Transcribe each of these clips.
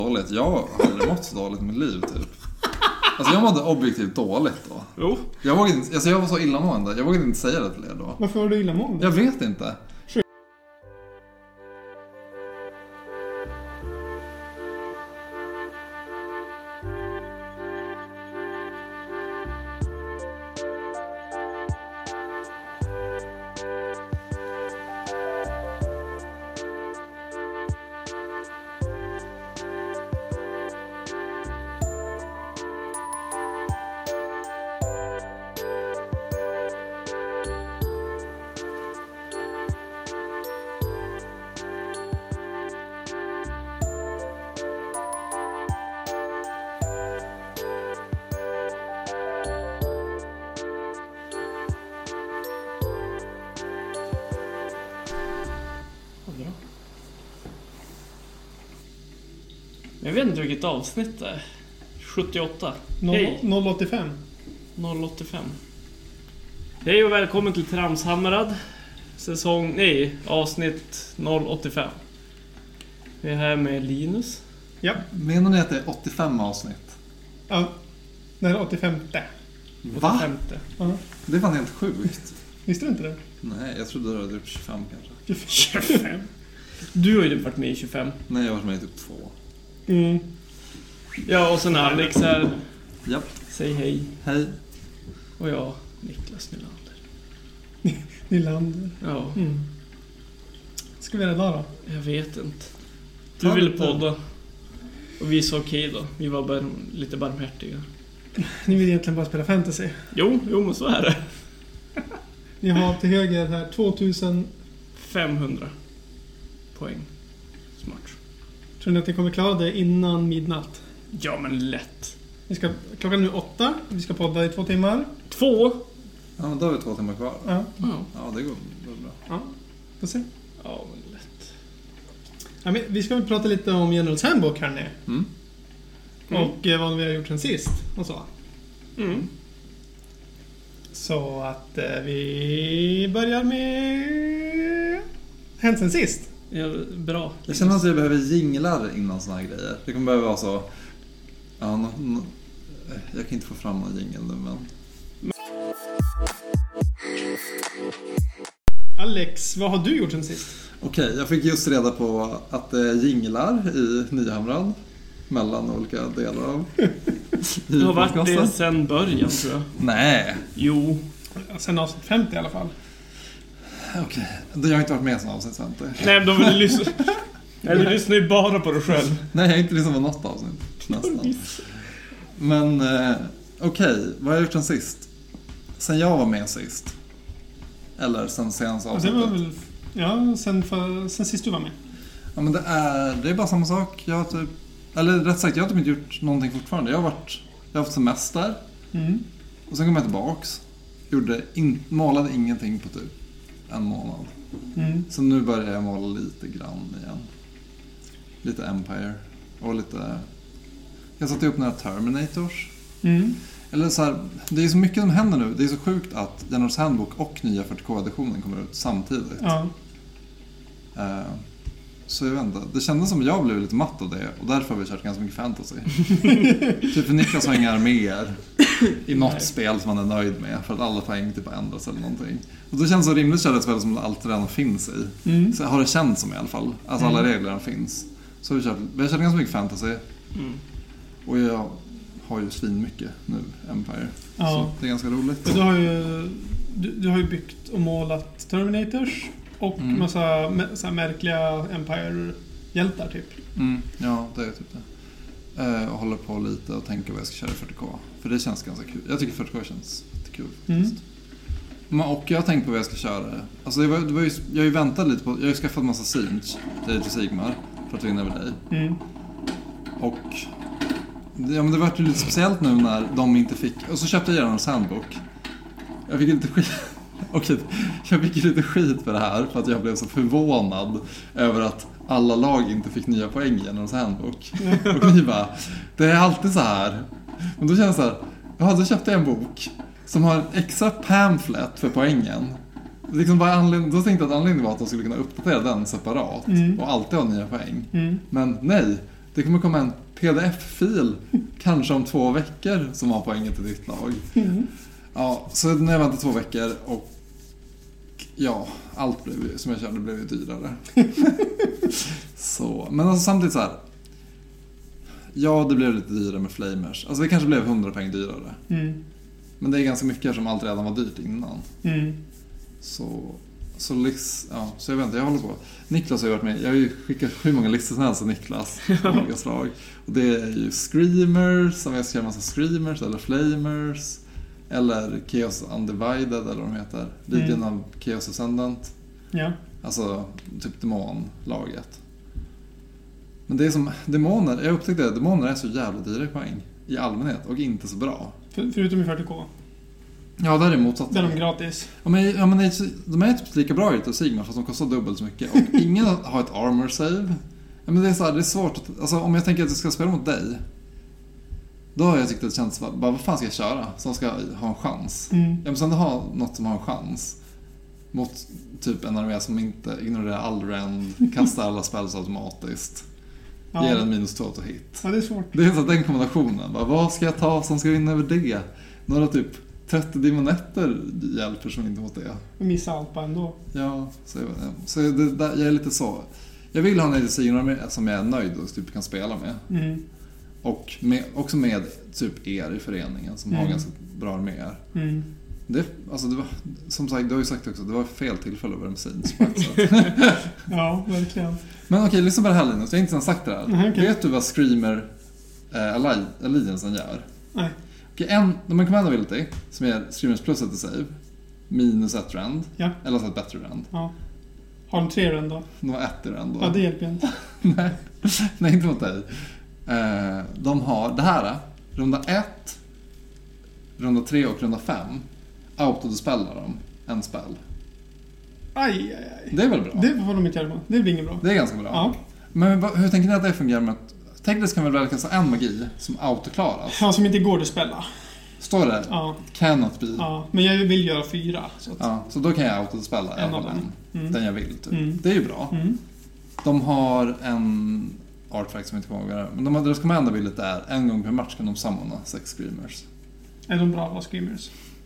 dåligt. Jag har aldrig mått så dåligt i mitt liv typ. Alltså jag mådde objektivt dåligt då. Jo. Jag var så illamående. Jag vågade inte säga det till er då. Varför var du illamående? Jag vet inte. Jag vet inte vilket avsnitt det är. 78. 085. 085. Hej och välkommen till Tramshamrad. Avsnitt 085. Vi är här med Linus. Ja. Menar ni att det är 85 avsnitt? Ja. Det är 85. Va? 85. Ja. Det är fan helt sjukt. Visste du inte det? Nej, jag trodde det var typ 25 kanske. 25. Du har ju varit med i 25. Nej, jag har varit med i typ 2. Mm. Ja, och sen Alex här. Japp. Säg hej. Hej. Och jag, Niklas Nylander. Nylander. Ja, Ska vi göra idag då? jag vet inte. Du ville podda. Och vi sa okej då. Vi var bara lite barmhärtiga. Ni vill egentligen bara spela fantasy. Jo, men så är det. Ni har till höger här 2000. 500 poäng. Smart. Tror ni att ni kommer klara det innan midnatt? Ja, men lätt. Klockan är nu 8. Vi ska podda i 2 timmar. 2. Ja, men då har vi 2 timmar kvar. Ja. Ja, det går bra. Ja. Får se. Ja, men lätt. Ja, men vi ska väl prata lite om Generals Handbook här nu. Mm. Och vad vi har gjort sen sist. Och så. Mm. Så att vi börjar med hänt sen sist. Ja, bra. Jag känner att jag behöver jinglar innan såna här grejer. Det kommer behöva vara så... Ja, jag kan inte få fram någon jingel nu, men... Alex, vad har du gjort sen sist? Okej, jag fick just reda på att det är jinglar i Nyhamrad. Mellan olika delar av... Du har varit det sen början, tror jag. Nej. Jo. Sen avsnitt 50 i alla fall. Okej, jag har inte varit med som avsnitt 50. Nej, men då vill du lyssna. Nej, du lyssnar ju bara på dig själv. Nej, jag har inte lyssnat på något avsnitt. Nästan. Men okej, vad har jag gjort sen sist? Sen jag var med sist. Eller sen senaste avsnittet. Det var väl... Ja, sen sist du var med. Ja, men det är bara samma sak. Jag har typ... Eller rätt sagt, jag har typ inte gjort någonting fortfarande. Jag har haft semester. Mm. Och sen kom jag tillbaks. Målade ingenting på typ 1 månad. Mm. Så nu börjar jag måla lite grann igen. Lite Empire. Och lite... Jag satte upp några Terminators. Mm. Eller så här, det är så mycket som händer nu. Det är så sjukt att Generals Handbook och nya 40K-editionen kommer ut samtidigt. Ja. Så jag vet inte. Det kändes som att jag blev lite matt av det. Och därför har vi kört ganska mycket fantasy. Typ för Niklas har inga arméer i något spel som han är nöjd med. För att alla poäng typ ändras eller någonting. Och då känns det så rimligt att köra ett spel som allt redan finns i. Mm. Så har det känts som i alla fall. Alltså alla reglerna finns. Så vi har kört ganska mycket fantasy. Mm. Och jag har ju svin mycket nu, Empire. Ja. Så det är ganska roligt. Du har ju byggt och målat Terminators. Och massa så här märkliga Empire-hjältar typ. Ja, det är typ det. Och håller på lite och tänker vad jag ska köra i 40K. För det känns ganska kul. Jag tycker 40K känns lite kul faktiskt. Och jag har tänkt på vad jag ska köra. Alltså jag har ju väntat lite på... Jag har ju skaffat massa Siege till Sigmar för att vinna över dig. Mm. Och... Ja, men det var ju lite speciellt nu när de inte fick... Och så köpte jag Generals Handbook. Jag fick lite skit... Okej, jag fick lite skit för det här för att jag blev så förvånad över att alla lag inte fick nya poäng i Generals Handbook. Och ni bara, det är alltid så här. Men då känns det så här, ja, då köpte jag en bok som har en extra pamphlet för poängen. Liksom då tänkte jag att anledningen var att de skulle kunna uppdatera den separat och alltid ha nya poäng. Men nej, Det kommer komma en pdf-fil kanske om 2 veckor som har poängen till ditt lag. Ja, så när jag väntade 2 veckor och ja, allt blev, som jag körde blev ju dyrare. Så, men alltså samtidigt så här. Ja, det blev lite dyrare med flamers. Alltså det kanske blev 100 poäng dyrare. Men det är ganska mycket som allt redan var dyrt innan. Så jag vet inte, jag håller på. Niklas har ju varit med. Jag har ju skickat hur många listor som helst till Niklas. Olika slag. Och det är ju screamers, som jag ska göra massa screamers eller flamers. Eller Chaos Undivided eller vad de heter. Legion av Chaos Ascendant. Ja. Alltså typ demonlaget. Men det är som demoner, jag upptäckte att demoner är så jävla dyra poäng i allmänhet och inte så bra. Förutom i 40K. Ja, där är motsatsen. Där är de gratis. Ja, men de är typ lika bra ut Sigmar fast de kostar dubbelt så mycket. Och ingen har ett armor save. Ja, men det är så här, det är svårt att, alltså om jag tänker att jag ska spela mot dig, då har jag tyckt att det känns bara, vad fan ska jag köra som ska ha en chans? Ja, men sen ha något som har en chans mot typ en armé som inte ignorerar all rend, kastar alla spells automatiskt. Ger en -2 to hit. Ja, det är svårt. Det är så att den kombinationen. Bara, vad ska jag ta som ska vinna över det? Några typ 30 demonetter hjälper som inte mot det. Och missa allt bara ändå. Ja, så det där, jag är lite så. Jag vill ha en Sigmar som jag är nöjd och typ kan spela med. Och också med typ er i föreningen som har ganska bra arméer. Det var, som sagt, du har ju sagt också, det var fel tillfälle att börja med Saints. Ja, verkligen. Men okej, lyssna på det här Linus, jag har inte ens sagt det här. Okay. Vet du vad Screamer Allegiancen gör? Nej. Okej, de har en command ability som är Screamers plus 1 save, -1 rend, eller så ett bättre rend. Ja. Har de 3 rend då? De har 1 rend då. Ja, det hjälper inte. Nej, inte mot dig. De har det här, runda 1, runda 3 och runda 5 autodispellar de en spell. Aj. Det är väl bra? Det får de inte göra. Det blir inget bra. Det är ganska bra. Ja. Men hur tänker ni att det fungerar med att tekniskt kan väl väljas en magi som autoklaras? Ja, som inte går att spela. Står det? Ja. Cannot be. Ja, men jag vill göra 4. Så, att... ja, så då kan jag autospela en av dem. Den jag vill typ. Det är ju bra. De har en artifact som jag inte kommer ihåg. Men deras command ability är en gång per match kan de sammana 6 screamers. Är de bra på screamers?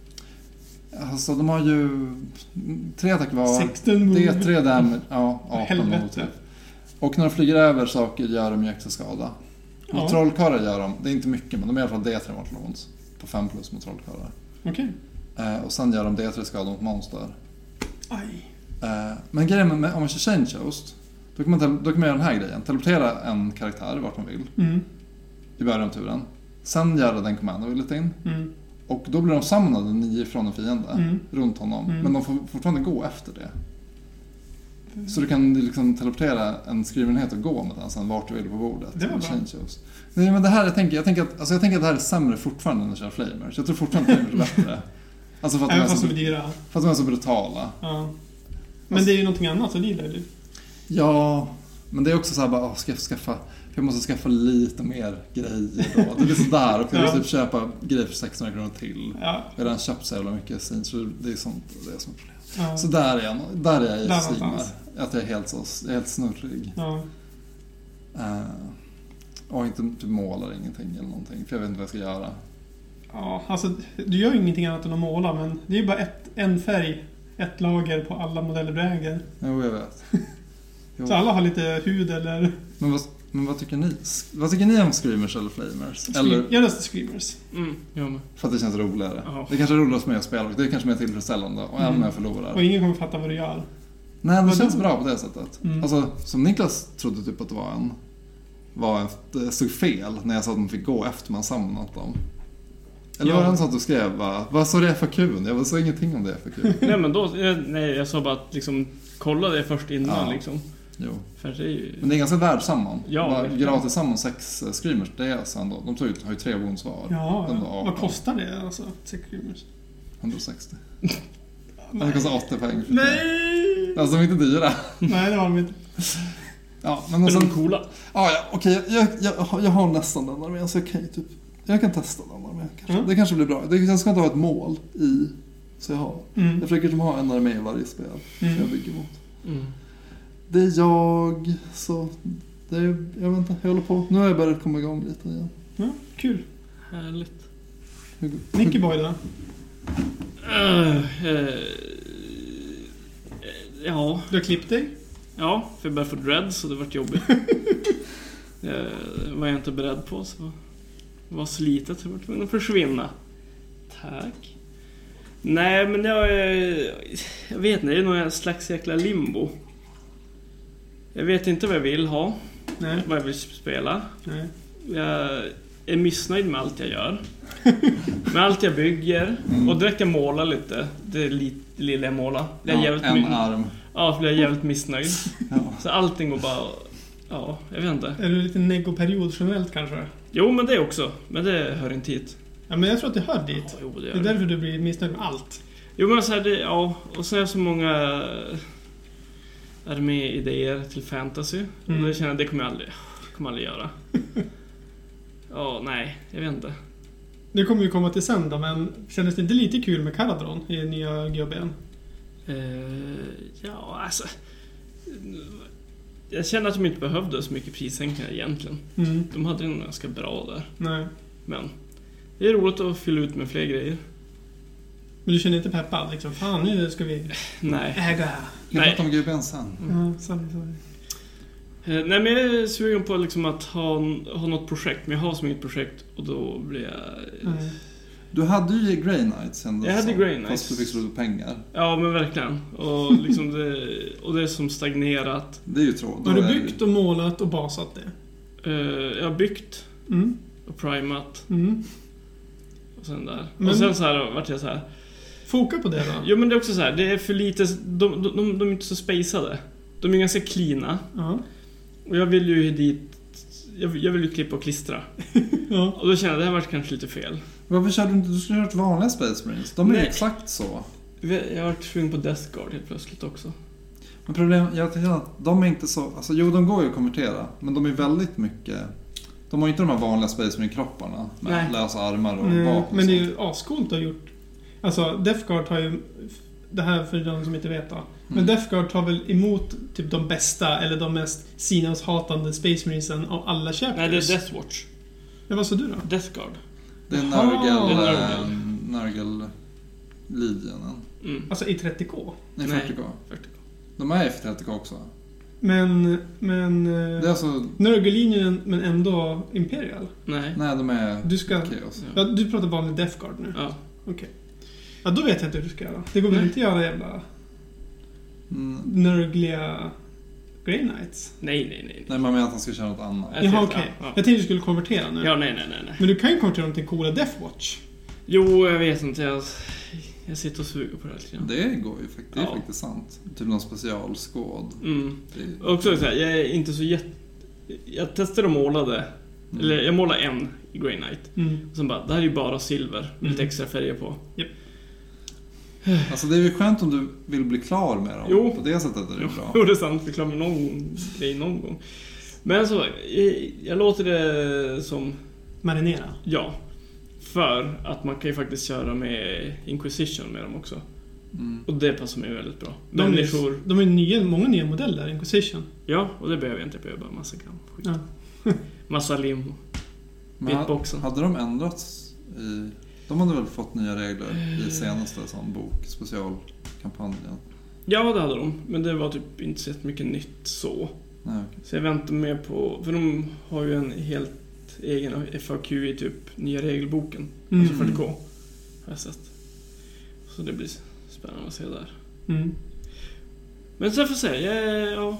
Alltså de har ju 3 attack var. 16 move. Det är 3 damage. Ja, 18 move typ. Och när de flyger över saker gör de ju extra skada. Mot trollkarlar gör de, det är inte mycket men de är i alla fall D3 mortal wounds på 5+ mot trollkarlar. Okej. Och sen gör de D3 skada mot monster. Aj. Men grejen med om man kör Change Host, då kan man göra den här grejen. Teleportera en karaktär vart man vill. I början av turen. Sen göra den command abilityn. Och då blir de samlade 9 från en fiende runt honom. Men de får fortfarande gå efter det. Så du kan liksom teleportera en skrivenhet och gå med den sen vart du vill på bordet. Det var bra. Nej, men det här, jag tänker att det här är sämre fortfarande än att köra flamers. Jag tror fortfarande flamers är bättre. Alltså för att de är så brutala. Ja. Men det är ju någonting annat, så det gillar du. Ja, men det är också så här bara, jag måste skaffa lite mer grejer då. Det är sådär, och jag måste typ köpa grejer för 600 kronor till. Jag har redan köpt så jävla mycket Saints, så det är sånt, det är som problem. Ja. Så där är jag i Sigmar. Att jag är helt snurrig. Ja. Och inte typ målar ingenting eller någonting, för jag vet inte vad jag ska göra. Ja, alltså du gör ju ingenting annat än att måla, men det är ju bara en färg, ett lager på alla modeller du äger. Jo, jag vet. Så alla har lite hud eller... Men vad tycker ni? Vad tycker ni om screamers eller flamers? Jag röstar screamers. Jag med. För att det känns roligare. Aha. Det kanske är roligare för mig att spela, och det är kanske mer tillfredsställande. Och även när jag förlorar. Och ingen kommer fatta vad du gör. Nej, det känns bra på det sättet. Alltså, som Niklas trodde typ att det stod fel när jag sa att man fick gå efter man samlat dem. Eller var det en sån att du skrev vad sa det för kul? Jag sa ingenting om det för kul. Nej, men då jag sa bara att liksom kolla det först innan liksom. Jo. För det är ju... Men det är ganska värd samman. Ja, gratis samman 6 screamers, det är alltså ändå. De har ju 3 wounds var. Ja, vad kostar det alltså? 6 screamers? 160. Det kostar 80 poäng. Nej! Alltså de är inte dyra. Nej, det var de inte. Ja, men de är coola. Ja, okej. Jag har nästan den armén, så jag kan testa den armén kanske. Det kanske blir bra. Jag ska inte ha ett mål i, så jag har. Jag försöker ha en armé i varje spel jag bygger mot. Det är jag, så jag vet inte, jag håller på. Nu har jag börjat komma igång lite igen. Ja, kul. Härligt. Nicky Boy då? Ja. Du har klippt dig? Ja, för jag började få dreads så det var jobbigt. Var jag inte beredd på, så det var slitet, så jag var tvungen att försvinna. Tack. Nej, men jag vet inte, det är någon slags jäkla limbo. Jag vet inte vad jag vill ha. Nej. Vad jag vill spela. Nej. Jag är missnöjd med allt jag gör. Med allt jag bygger. Och direkt jag målar lite. Det lilla jag målar. En arm. Ja, för jag är jävligt missnöjd. Ja. Så allting går bara... Ja, jag vet inte. Är du lite negoperiod generellt kanske? Jo, men det också. Men det hör inte hit. Ja, men jag tror att det hör dit. Ja, jo, det är därför du blir missnöjd med allt. Jo, men så här, och så är så många armé-idéer till fantasy. Och det känner jag, det kommer jag aldrig göra. Ja, nej, jag vet inte. Det kommer ju komma till sen då, men kändes det inte lite kul med Caradron i nya GBN? Ja, alltså... Jag känner att de inte behövde så mycket prissänkningar egentligen. De hade en ganska bra där. Nej. Men det är roligt att fylla ut med fler grejer. Men du känner inte peppad? Liksom, fan, nu ska vi äga. Jag pratar om GBN sen. Sorry. Nej, men jag är sugen på liksom att ha något projekt. Men jag har som inget projekt och då blir jag... Du hade ju Grey Knights ändå. Jag hade Grey Knights. Fast du fick slå pengar. Ja, men verkligen. Och, liksom det är som stagnerat. Det är ju tråkigt. Har du byggt och målat och basat det? Jag har byggt och primat. Och sen där. Men... Och sen så här vart jag så här... Foka på det då? Jo, men det är också så här, det är för lite... De är inte så spacade. De är ganska cleana. Och jag vill ju dit... Jag vill ju klippa och klistra. Och då känner jag, det här var kanske lite fel. Varför körde du inte? Du skulle ha hört vanliga Space Marines. De är ju exakt så. Jag har varit tvungen på Death Guard helt plötsligt också. Men problemet, jag tycker att de är inte så... Alltså, jo, de går ju att konvertera. Men de är väldigt mycket... De har ju inte de här vanliga Space Marine-kropparna. Med lösa armar och vapen. Men det är ju ascoolt att ha gjort... Alltså, Death Guard har ju... Det här för de som inte vet då. Men Death Guard tar väl emot typ de bästa eller de mest sinneshatande Space Marinesen av alla chapters. Nej, det är Death Watch. Ja, vad sa du då? Death Guard. Det är Nurgle Alltså i 30K? Nej, 40K. De är i 30K också. Men det är alltså... Nurgle-linjen, men ändå Imperial? Nej, de är... Du ska... Chaos. Ja, du pratar bara om Death Guard nu? Ja. Okej. Ja, då vet jag inte hur du ska göra. Det går väl inte att göra jävla... Nurgliga Grey Knights? Nej. Nej, man menar att han ska köra något annat. Jaha, okej. Jag tänkte du skulle konvertera nu. Ja, nej. Men du kan ju konvertera dem till coola Death Watch. Jo, jag vet inte. Jag sitter och suger på det här lite grann. Det går ju faktiskt. Det är faktiskt sant. Typ någon specialskåd. Också så här, jag är inte så jag testade och målade. Eller jag målade en i Grey Knight. Och sen bara, det här är ju bara silver. Med lite extra färger på. Yep. Alltså det är ju skönt om du vill bli klar med dem. Jo. På det sättet är det bra. Jo, det är sant. Vi klarar med någon gång. Men så, jag låter det som... Marinera? Ja. För att man kan ju faktiskt köra med Inquisition med dem också. Och det passar mig väldigt bra. De är många nya modeller, Inquisition. Ja, och det behöver jag inte. Jag behöver bara massa skit. Ja. Massa lim. Bitboxen. Hade de ändrats i... De hade väl fått nya regler i senaste sån bok, specialkampanjen? Ja, det hade de. Men det var typ inte så mycket nytt så. Nej, okay. Så jag väntar med på... För de har ju en helt egen FAQ i typ nya regelboken. Alltså 40K. Har jag sett. Så det blir spännande att se där. Men så får jag säga, ja.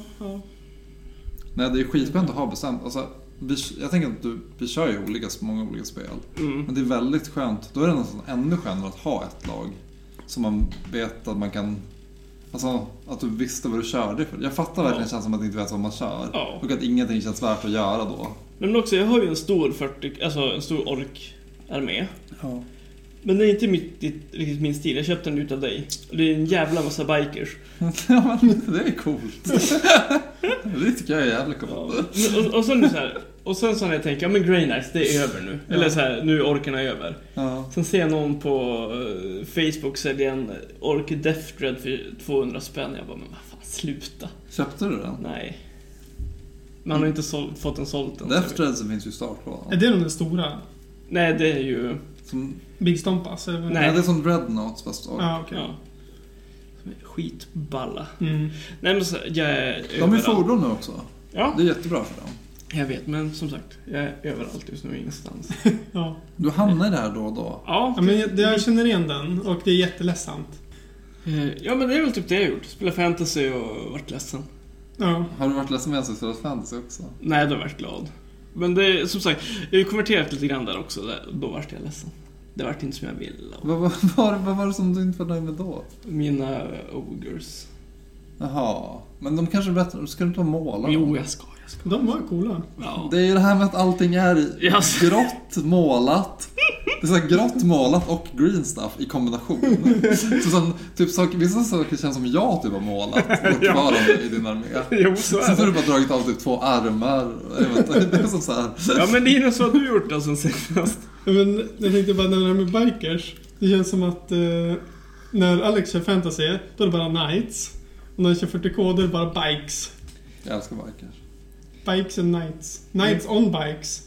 Nej, det är skitspännande att ha bestämt. Alltså, jag tänker att vi kör ju många olika spel. Men det är väldigt skönt. Då är det nästan ännu skönare att ha ett lag. Så man vet att man kan... Alltså, att du visste vad du körde för. Jag fattar verkligen känns som att du inte vet vad man kör. Och att ingenting känns värt att göra då. Men också, jag har ju en stor en stor ork-armé. Ja. Men det är inte riktigt min stil. Jag köpte den utav dig. Och det är en jävla massa bikers. Ja, men det är coolt. Det tycker jag är jävligt coolt. Ja. Och sen så här... Och sen så när jag tänker, ja men Grey Knights, det är över nu. Ja. Eller så här, nu är orkerna över. Ja. Sen ser jag någon på Facebook sälja en ork Death Dread för 200 spänn. Jag bara, men vad fan, sluta. Köpte du den? Nej. Man har inte fått en sålt än. Death Dreadsen finns ju start på. Är det den stora? Nej, det är ju... Som... Big Stompas? Nej. Nej, det är som Dreadnoughts fast ork. Ja, okej. Ja. Som är skitballa. Mm. Nej, men så, jag är De är överallt. fordon nu också. Ja, Det är jättebra för dem. jag vet. Men som sagt, jag är överallt just nu ingenstans. Ja. Du hamnar där då och då. Ja, Ja, men jag känner igen den och det är jätteledsamt. ja, men det är väl typ det jag gjort. Spela fantasy och varit ledsen. Ja. Har du varit ledsen med att spela fantasy också? Nej, då har jag varit glad. Men det är som sagt, jag har ju konverterat lite grann där också. Då vart jag ledsen. Det vart inte som jag ville. Vad var det som du inte var nöjd med då? Mina ogres. Jaha, men de kanske är bättre. Ska du inte måla? Jo, jag ska. De var coola. Ja. Det är ju det här med att allting är Yes. grått målat. Det är så här grått målat och green stuff i kombination. Så som, typ vissa saker känns som jag typ har målat fortfarande i din armé. Jo, så Sen är har det. du bara dragit av typ 2 armar. Jag vet inte, det är som så här. Ja, men Linus, vad har du gjort då sen senast? Men jag tänkte bara när det här med bikers. Det känns som att när Alex kör fantasy, då är det bara knights. Och när han kör 40K, då är det bara bikes. Jag älskar bikers. Bikes and knights. Knights on bikes.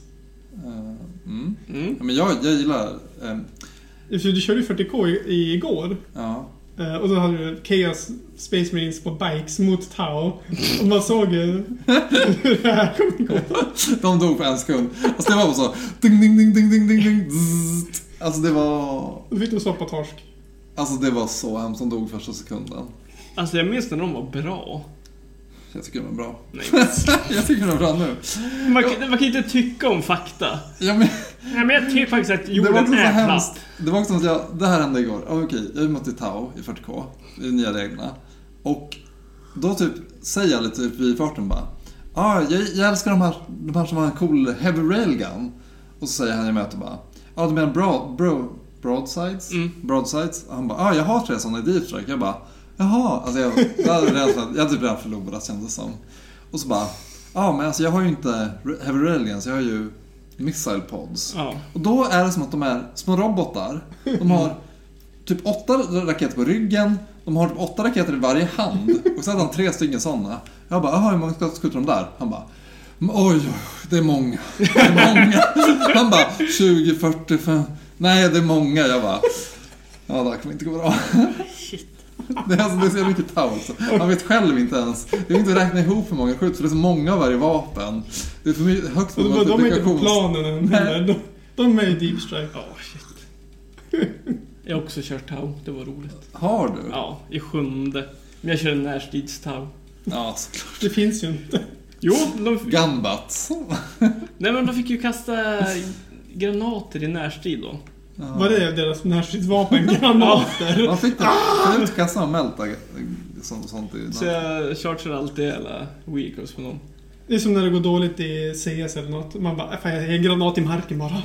Ja, men jag gillar... För du körde ju 40K igår. ja. Och då hade du Chaos Space Marines på bikes mot Tau. Och man såg ju hur det här kommer gå. De dog på en sekund. Alltså det var bara så... Ding, ding, ding, ding, ding, ding, ding. Zzzt. Alltså det var... Då fick du soppa torsk. Alltså det var så hemskt. De dog första sekunden. Alltså, jag minns när de var bra. Jag tycker de är bra. Nej. Jag tycker de är bra nu. Man kan inte tycka om fakta. Ja, men... Nej, men jag tycker faktiskt att Det var också jorden så är hemskt. platt. Det var också så att det här hände igår. Okej, jag mötte Tau i 40K. I de nya reglerna. Och då typ säger jag lite typ i farten bara. Jag älskar de här som har en cool heavy railgun. Och så säger han i mötet bara. Du menar broadsides? Broadsides? Och han bara, jag har 3 sådana i Deep Strike. Jag bara, jaha. Alltså jag hade typ redan förlorat, kändes som. Och så bara, men alltså jag har ju inte heavy railguns, jag har ju missile pods. Ja. Och då är det som att de är små robotar. De har typ 8 raketer på ryggen. De har typ 8 raketer i varje hand. Och så hade han 3 stycken sådana. Jag bara, hur många skjuter de där? Han bara, oj, det är många. Han bara, 20, 40, 50. Nej, det är många. Jag bara, det här kommer inte gå bra. Shit. Det är så mycket Tau också. Han vet själv inte ens. Jag vill inte räkna ihop hur många skjut, för det är så många av varje vapen. Det är för mycket högt på De är inte på planen än heller. De är i Deep Strike. Shit. Jag har också kört Tau, det var roligt. Har du? Ja, i 7:e. Men jag kör närstridstau. Ja, såklart. Det finns ju inte. Jo, Gunbutts. nej, men de fick ju kasta granater i närstrid då. Vad är deras närstridsvapen? Granater? Man fick inte kasta och mälta sånt i. Så jag chargear alltid hela vehicles på någon. Det är som när det går dåligt i CS eller något. Man bara, fan jag har en granat i marken bara.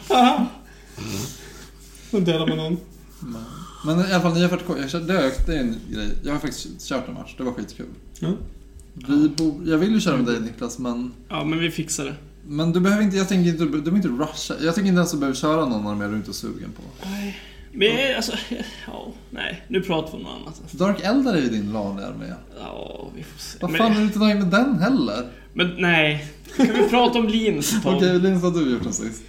Då delar man någon. Men i alla fall, nya 40K, det är en grej. Jag har faktiskt kört en match, det var skitkul. Ja. Jag vill ju köra med dig, Niklas, men... Ja, men vi fixar det. Men du behöver inte, jag tänker inte, du behöver inte rusha. Jag tycker inte ens att du behöver köra någon av dem du inte är sugen på. Nej. Men alltså, nej. Nu pratar vi om något annat. Dark Eldar är ju din vanliga armé. Ja, vi får se. Vad fan är du inte nöjd med den heller? Men nej. Kan vi prata om Linus ett tag? Okej, Linus, vad har du gjort den sist?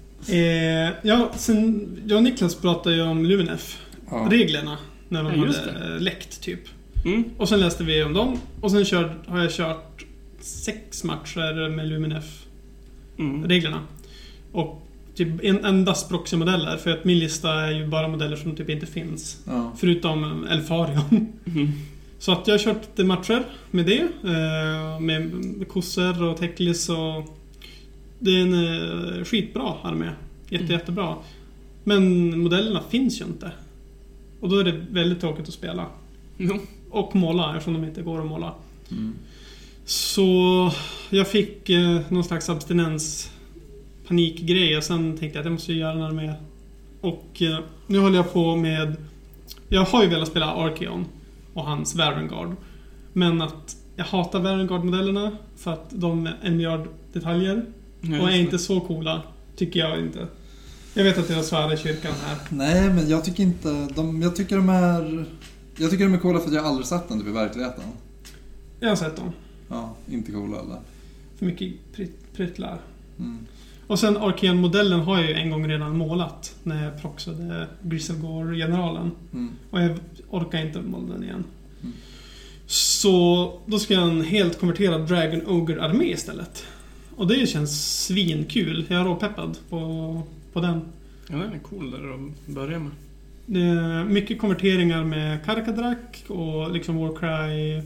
Sen jag och Niklas pratade ju om Luminef-reglerna. När de hade läckt typ. Och sen läste vi om dem. Och sen har jag kört 6 matcher med Luminef-reglerna. Och typ endast proxy-modeller. För att min lista är ju bara modeller som typ inte finns. Ja. Förutom Elfarion. Så att jag har kört lite matcher med det. Med kossor och Teklis och... Det är en skitbra armé. Jättebra. Men modellerna finns ju inte. Och då är det väldigt tråkigt att spela. Och måla, eftersom de inte går att måla. Så jag fick någon slags abstinens panikgrej. Och sen tänkte jag att jag måste göra en armé. Och nu håller jag på med... Jag har ju velat spela Archeon och hans Varengard. Men att jag hatar Varengard-modellerna för att de är 1 miljard detaljer. Och är inte så coola, tycker jag inte. Jag vet att det är svärd i kyrkan här. Nej, men jag tycker inte... Jag tycker de är coola för att jag aldrig sett den typ i verkligheten. Jag har sett dem. Ja, inte coola eller? för mycket pryttlar. Och sen Arcane-modellen har jag ju en gång redan målat när jag proxade Griselgore-generalen. Och jag orkar inte måla den igen. Så då ska jag en helt konverterad Dragon Ogre-armé istället. Och det känns svinkul. Jag är råpeppad på den. Ja, den är cool där att börja med. Det är mycket konverteringar med Karkadrak och liksom Warcry...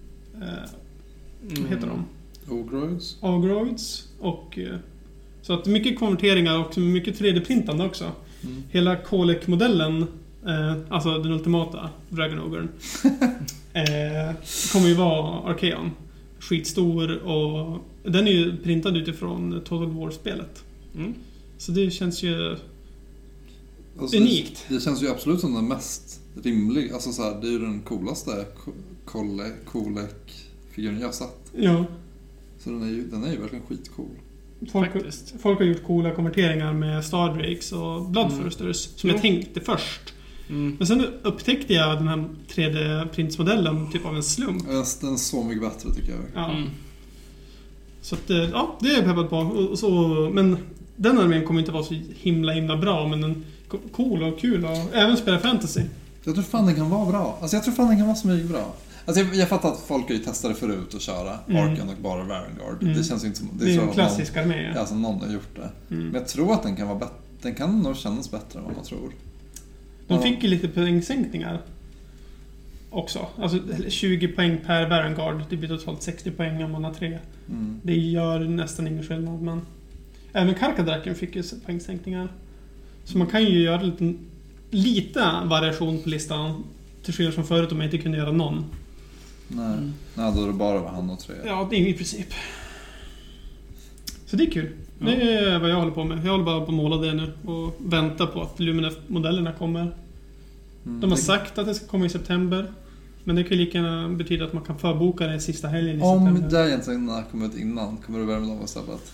vad heter de? Ogroids. Och... så att mycket konverteringar och mycket 3D-printande också. Hela Kolek-modellen, alltså den ultimata Dragon Ogre, kommer ju vara Archaon. Skitstor och den är ju printad utifrån Total War-spelet. Så det känns ju unikt. Det känns ju absolut som den mest rimlig. Alltså så här, det är ju den coolaste Kolek-figuren jag har sett. Ja. Så den är ju verkligen skitcool. Folk har gjort coola konverteringar med Stardrakes och Bloodthirsters som jag tänkte först. Men sen upptäckte jag den här 3D-printsmodellen typ av en slump. Den är så mycket bättre tycker jag. Ja. Så att, ja, det är jag peppad på. Men den armén kommer inte vara så himla bra, men den cool och kul och även spela fantasy. Jag tror fan den kan vara bra. Alltså jag tror fan den kan vara så mycket bra. Alltså jag fattar att folk har ju testat det förut att köra Arkan och bara Varangard. Det känns ju inte som... Det är en klassisk armé. Ja, som någon har gjort det. Men jag tror att den kan vara bättre. Den kan nog kännas bättre än vad man tror. De fick ju lite poängsänkningar också. Alltså 20 poäng per Varangard. Det blir totalt 60 poäng om man har 3. Det gör nästan ingen skillnad, men... Även Karkadraken fick ju poängsänkningar. Så man kan ju göra lite variation på listan. Till skillnad från förut om man inte kunde göra någon. Nej, då är det bara var han och 3. Ja, det är i princip. Så det är kul. Ja. Det är vad jag håller på med. Jag håller bara på att måla det nu. Och vänta på att Luminef-modellerna kommer. De har sagt att det ska komma i september. Men det kan ju lika gärna betyda att man kan förboka det sista helgen i september. Om det egentligen kommer ut innan, kommer du värma dem istället?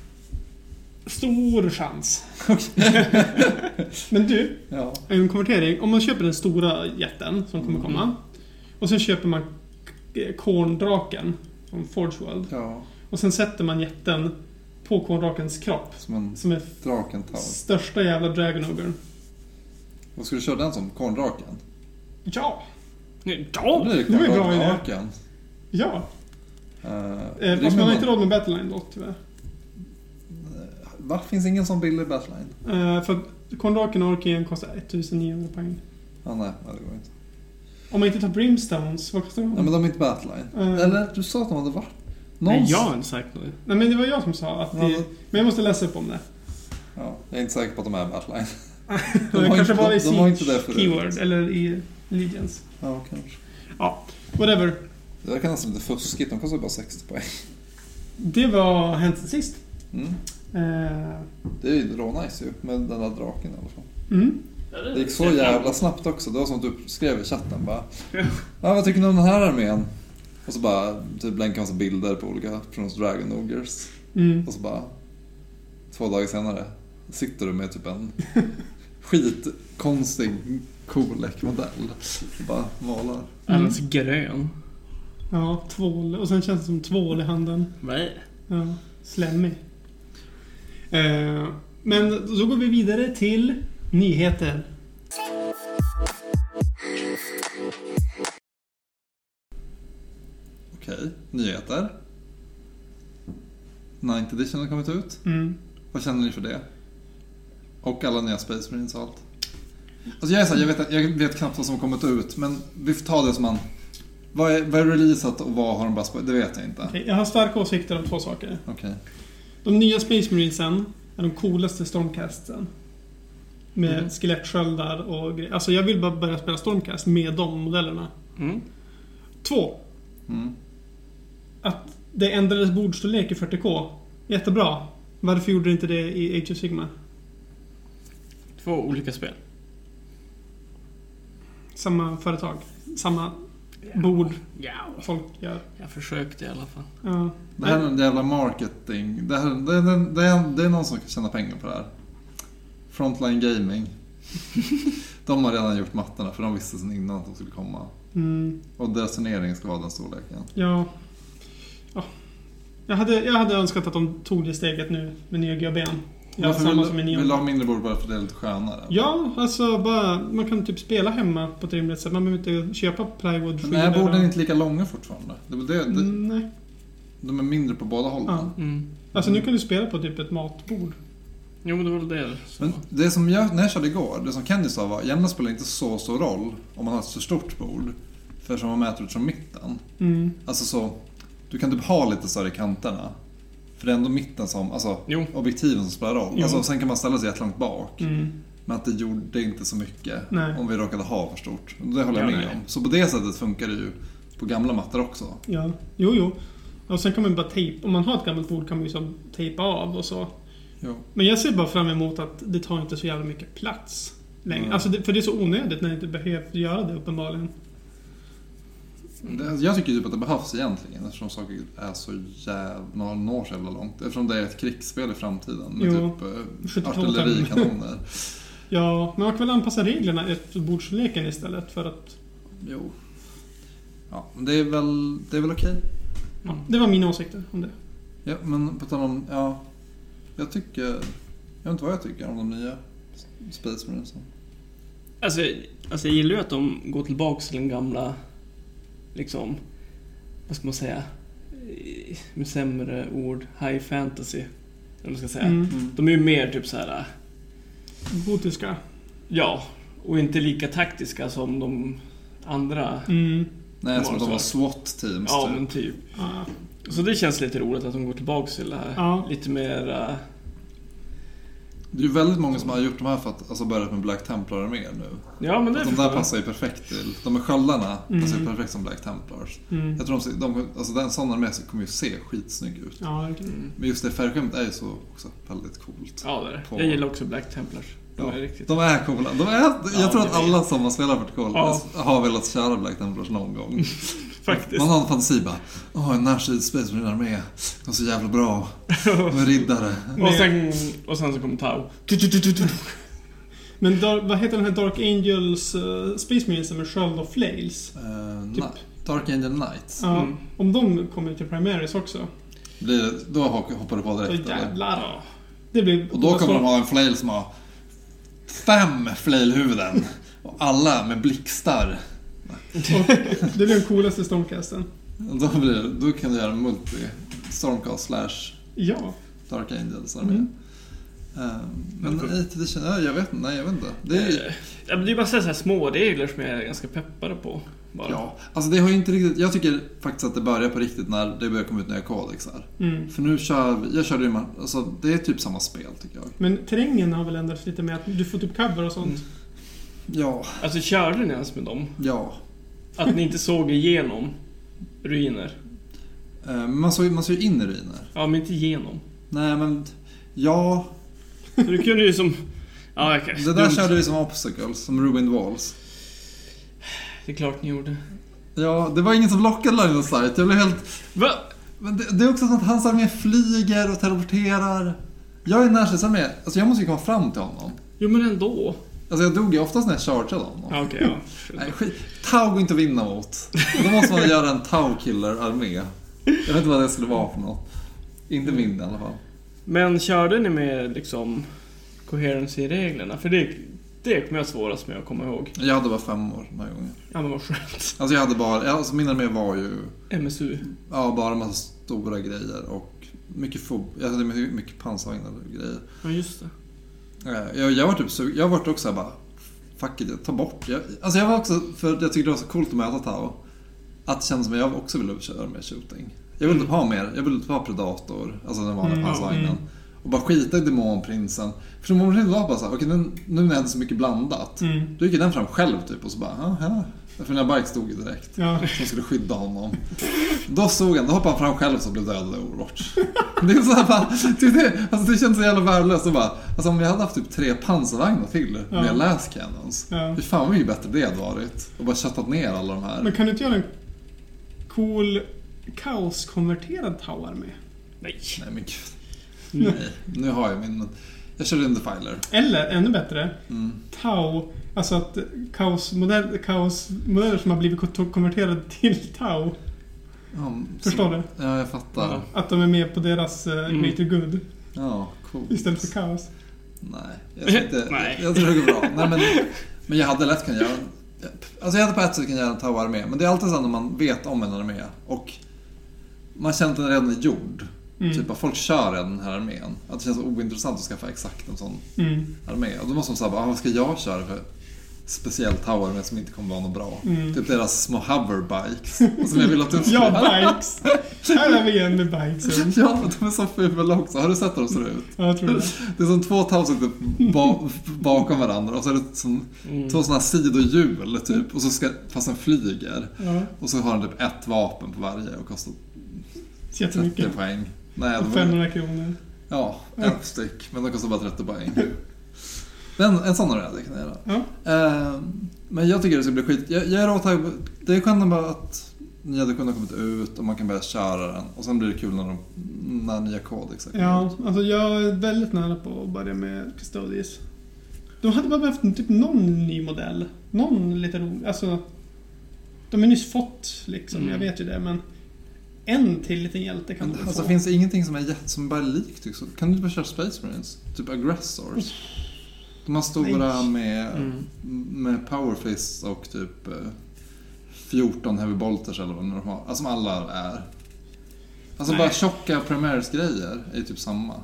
Stor chans. Men du, en konvertering. Om man köper den stora jätten som kommer komma. Och sen köper man Korndraken från Forge World. Ja. Och sen sätter man jätten på Korndrakens kropp. Som är största jävla Dragon Ogre. Vad skulle du köra den som? Korndraken? Ja! Ja, det är bra idé. Ja. Fast man har inte råd med Battleline då, tyvärr. Va? Finns ingen sån bild i Battleline? För Korndraken och Arcane kostar 1900 poäng. Ja, nej, det går inte. Om man inte tar Brimstones, vad kostar de? Nej, men de är inte Battleline. Eller, du sa att de hade varit. Nej, jag har inte sagt något. Nej, men det var jag som sa att det... Men jag måste läsa upp om det. Ja, jag är inte säker på att de är Battleline. de kanske var i Siege Keyword, eller i Legions. Ja, kanske. Ja, whatever. Det där kan nästan lite fuskigt, de kostar bara 60 poäng. Det var hänt sen sist. Det är ju rånice ju, med den där draken i alla fall. Det gick så jävla snabbt också. Det var som att du skrev i chatten bara, vad tycker ni om den här armén? Och så bara typ länkar massa bilder på olika från Dragon Ogres. Och så bara 2 dagar senare sitter du med typ en skitkonstig Kolek-modell och bara målar. Alldeles grön. Ja, tvål. Och sen känns det som tvål i handen. Nej. Ja, slemmig. Men så går vi vidare till nyheter. Okej, nyheter. 9th edition har kommit ut. Vad känner ni för det? Och alla nya Space Marines och allt. Alltså jag vet knappt vad som har kommit ut, men vi får ta det som man... Vad är releasat och vad har de bara spelat? Det vet jag inte. Okay, jag har starka åsikter om 2 saker. Okay. De nya Space Marinesen är de coolaste Stormcastsen. Med skelettsköldar och grejer. Alltså jag vill bara börja spela Stormcast med de modellerna. 2. Att det ändrades bordstorlek i 40K. Jättebra. Varför gjorde det inte det i Age of Sigmar? 2 olika spel. Samma företag. Samma bord. Folk gör. Jag försökte i alla fall. Ja. Det här är en jävla marketing. Det är någon som kan tjäna pengar på det här. Frontline Gaming. De har redan gjort mattorna för de visste sedan innan att de skulle komma. Och deras turnering ska vara den storleken. Ja. Jag hade önskat att de tog det steget nu med nya GB:n. Varför vill du ha mindre bord bara för det är lite skönare? Ja, alltså bara, man kan typ spela hemma på ett rimligt sätt. Man behöver inte köpa plywood. Men är borden inte lika långa fortfarande? Nej. De är mindre på båda hållen. Ja. Alltså nu kan du spela på typ ett matbord. Jo, men det var väl det. Men det som när jag körde igår, det som Kenny sa var, egentligen spelar inte så stor roll om man har ett så stort bord. För som man mäter ut från mitten. Alltså så, du kan typ ha lite större kanterna. För det är ändå mitten som, alltså objektiven som spelar roll. Alltså, sen kan man ställa sig jättelångt bak. Men att det gjorde inte så mycket om vi råkade ha för stort. Det håller jag med om. Så på det sättet funkar det ju på gamla mattor också. Ja, jo. Och sen kan man bara tejpa, om man har ett gammalt bord kan man ju så tejpa av och så. Jo. Men jag ser bara fram emot att det tar inte så jävla mycket plats längre. Alltså för det är så onödigt när det inte behöver göra det uppenbarligen. Jag tycker typ att det behövs egentligen eftersom saker är så når så jävla långt. Eftersom det är ett krigsspel i framtiden med typ artillerikanoner. Ja, men man kan väl anpassa reglerna efter bordsleken istället för att... Jo. Ja, men det är väl okej. Ja, det var mina åsikter om det. Ja, men på tal om... Ja, jag vet inte vad jag tycker om de nya Space Marines. Alltså jag gillar ju att de går tillbaka till den gamla... liksom, vad ska man säga, med sämre ord, high fantasy, eller vad ska jag säga. De är ju mer typ så här gotiska. Ja, och inte lika taktiska som de andra. Nej, som de var SWAT-teams. Ja, typ. Men typ. Så det känns lite roligt att de går tillbaka till det här. Lite mer... Det är ju väldigt många som har gjort de här för att börjat med Black Templar mer nu. Ja, men det de där passar ju perfekt till. De är sköldarna passar ju perfekt som Black Templars. Jag tror den sån armé kommer ju se skitsnygg ut. Ja, men just det färgskämmet är ju så också väldigt coolt. Ja, det är det. Jag gillar också Black Templars. De är coola. Jag tror att alla som har spelat Vertical har velat köra Black Templars någon gång. Faktiskt. Man har en fantasi bara, en närsid Space Marine armé. De är så jävla bra. De är riddare. och sen så kommer Tau. Men vad heter den här Dark Angels Space Marines med Sköld och Flails? Typ. Dark Angel Knights. Ja, om de kommer till Primaries också. Då hoppar du på direkt. Jävlar. Det blir, och då kommer de ha en flail som har 5 flailhuvuden. Och alla med blixtar. Det blir den coolaste stormcasten. Då kan du göra multi stormcast / Dark Angels armé. Men jag vet inte. Det är bara så här små regler som jag är ganska peppade på. Bara. Ja, alltså det har ju inte riktigt... Jag tycker faktiskt att det börjar på riktigt när det börjar komma ut nya kodexar. För nu körde ju alltså det är typ samma spel tycker jag. Men terrängen har väl ändrats lite med att du får typ cover och sånt. Ja. Alltså körde ni ens med dem? Ja. Att ni inte såg igenom ruiner? Man såg ju in i ruiner. Ja, men inte igenom. Nej, men... Ja. Så du kunde ju som... Ja, det där körde vi som obstacles, som ruined walls. Det är klart ni gjorde. Ja, det var ingen som lockade line of sight. Jag blev helt... Va? Men det är också så att hans armé flyger och teleporterar. Jag är närstridsarmé. Alltså jag måste ju komma fram till honom. Jo, men ändå. Alltså jag dog ju oftast när jag chargeade honom. Ja, okej, ja. Nej, skit. Tau går inte att vinna mot. Då måste man göra en Tau-killer-armé. Jag vet inte vad det skulle vara för något. Inte min i alla fall. Men körde ni med liksom coherency i reglerna? För det kommer jag svårast med att komma ihåg. Jag hade bara 5 år den här gången. Ja, men vad skönt. Alltså jag hade bara... Alltså min armé var ju... MSU. Ja, bara en massa stora grejer och mycket jag hade mycket pansarvagnar och grejer. Ja, just det. Jag var också här bara... Fuck it, ta bort. Jag var också... För jag tyckte det var så coolt att möta Tau. Att det kändes som att jag också ville köra med shooting. Jag ville inte ha mer. Jag ville inte ha Predator. Alltså den vanliga pansarvagnen. Och bara skita i Demonprinsen. För Demonprinsen var bara så här, okej, nu när det hade så mycket blandat. Då gick den fram själv typ och så bara, för mina bike stod ju direkt. Som skulle skydda honom. Då hoppade han fram själv så blev dödad i Overwatch. Det är så här bara, det känns så jävla värdelöst att bara, alltså om jag hade haft typ 3 pansarvagnar till med last cannons. Hur fan vad mycket bättre det hade varit. Och bara köttat ner alla de här. Men kan du inte göra en cool kaos-konverterad Tau-armé? Nej men gud. Nej, nu har jag min... Jag körde en Defiler. Eller, ännu bättre, Tau, alltså att kaosmodeller som har blivit konverterade till Tau. Förstår du? Ja, jag fattar. Ja. Att de är med på deras greater good. Ja, coolt. Istället för kaos. Nej, jag tror det går bra. Nej, men jag hade lätt kunnat göra... Alltså jag hade på ett sätt kunnat göra en Tau-armé. Men det är alltid så när man vet om en armé. Och man känner att den redan är gjord. Typ att folk kör redan den här armén. Att det känns ointressant att skaffa exakt en sån armé. Och då måste de säga, vad ska jag köra för speciellt Tau-armé som inte kommer vara något bra? Typ deras små hoverbikes. Som jag vill att du ska bikes! Här är vi igen med bikesen. Ja, de är så fula också. Har du sett hur de ser ut? Ja, jag tror det. Det är som 2 Tau som sitter bakom varandra. Och så är det som 2 sådana sidohjul typ. Och så fast den flyger. Ja. Och så har den typ 1 vapen på varje och kostar 30 poäng. Nej, och 500 kronor. Ja, ett styck. Men de kostar bara 30 poäng. Men en sån har jag kan göra. Ja. Men jag tycker det ska bli skit. Jag är råtag. Det är skönt bara att nya kunde ha kommit ut och man kan börja köra den. Och sen blir det kul när nya kodex. Ja, alltså jag är väldigt nära på att börja med Custodies. De hade bara behövt typ någon ny modell. Någon lite rolig. Alltså, de har nyss fått liksom, jag vet ju det, men en till liten hjälte kan du alltså få. Finns det ingenting som bara är likt? Kan du inte bara köra Space Marines? Typ Aggressors? De här stora med Power Fist och typ 14 Heavy Bolters eller vad de har. Alltså som alla är. Alltså bara tjocka Primaris-grejer är typ samma.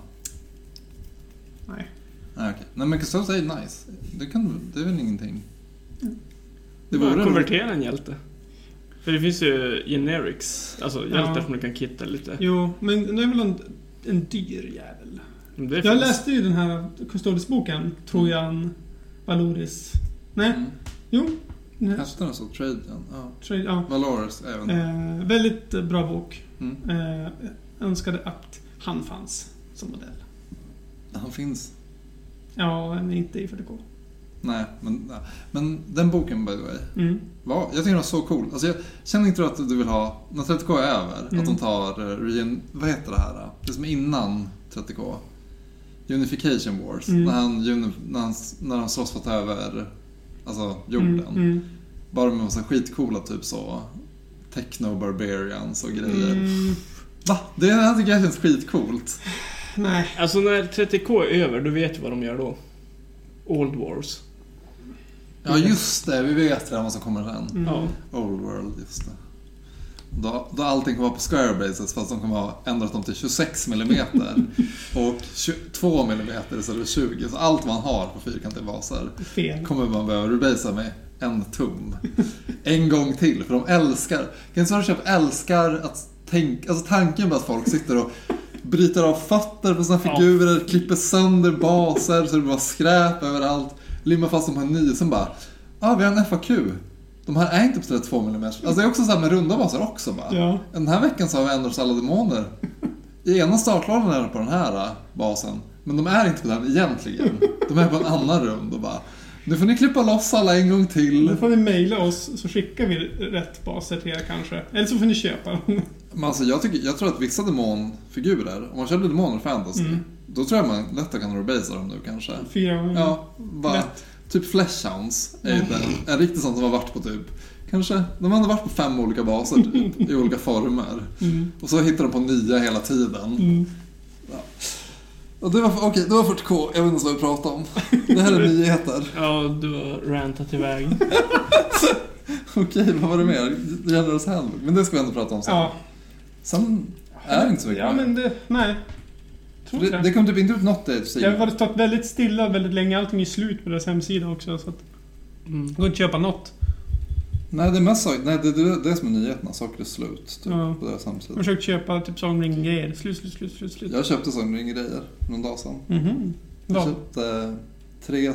Nej. Nej, okej. Nej, men Custodies är nice. Det är väl ingenting. Det vore konvertera en hjälte. För det finns ju generics, alltså hjältar som du kan kitta lite. Jo, men det är väl en dyr jävel. Jag läste ju den här Custodies-boken, Trojan, Valoris. Nej, jo. Hette den så? Trajan? Valoris även. Väldigt bra bok. Önskade att han fanns som modell. Han finns. Ja, men inte i 40K. Nej, men den boken by the way. Jag tycker den var så cool. Alltså jag känner inte att du vill ha när 30K är över att de tar vad heter det här? Det som är innan 30K. Unification Wars när han slåss för att ta över alltså jorden. Bara med massa skitcoola typ så techno-barbarians och grejer. Va? Det här tycker jag känns skitcoolt. Nej. Alltså när 30K är över, då vet vi vad de gör då. Old Wars. Ja just det, vi vet redan vad som kommer sen. Old World, just det. Då allting kommer vara på square bases fast de kommer ha ändrat dem till 26 mm och 22 mm istället för 20. Så allt man har på fyrkantiga baser kommer man behöva rebasa med 1 tum. En gång till, för de älskar. Kan älskar att tänka, alltså tanken på att folk sitter och bryter av fötter på sina figurer, klipper sönder baser så det bara skräp överallt, limmar fast dem på en ny, sen bara vi har en FAQ. De här är inte på 32 mm. Alltså det är också så här med runda baser också bara. Ja. Den här veckan så har vi ändrat alla demoner. I ena startladen är på den här basen, men de är inte på den egentligen. De är på en annan rund och bara nu får ni klippa loss alla en gång till. Nu får ni mejla oss så skickar vi rätt baser till er kanske. Eller så får ni köpa. Men alltså jag tror att vissa demonfigurer, om man köper demoner fantasy, då tror jag man lätt kan rebasa dem nu kanske. 4 gånger. Ja, bara typ Fleshhounds är en riktigt sån som har varit på typ kanske, de har varit på 5 olika baser typ, i olika former. Och så hittar de på nya hela tiden. Ja. Och det var okej, det var 40K. Jag vet inte vad vi pratar om. Det här är nyheter. Ja, du har rantat iväg. Okej, vad var det mer? Generous Handbook. Men det ska vi ändå prata om sen. Ja. Sen är det inte så mycket. Ja, men nej. Det kom typ inte ut något där. Jag har stått väldigt stilla väldigt länge. Allting är slut på deras hemsida också. Så att det går inte att köpa något. Nej, det är mest nej, det är det som är nyheterna. Saker är slut typ, på deras hemsida. Jag har försökt köpa typ Songring-grejer. Slut. Jag köpte Songring-grejer någon dag sedan. Jag köpte 3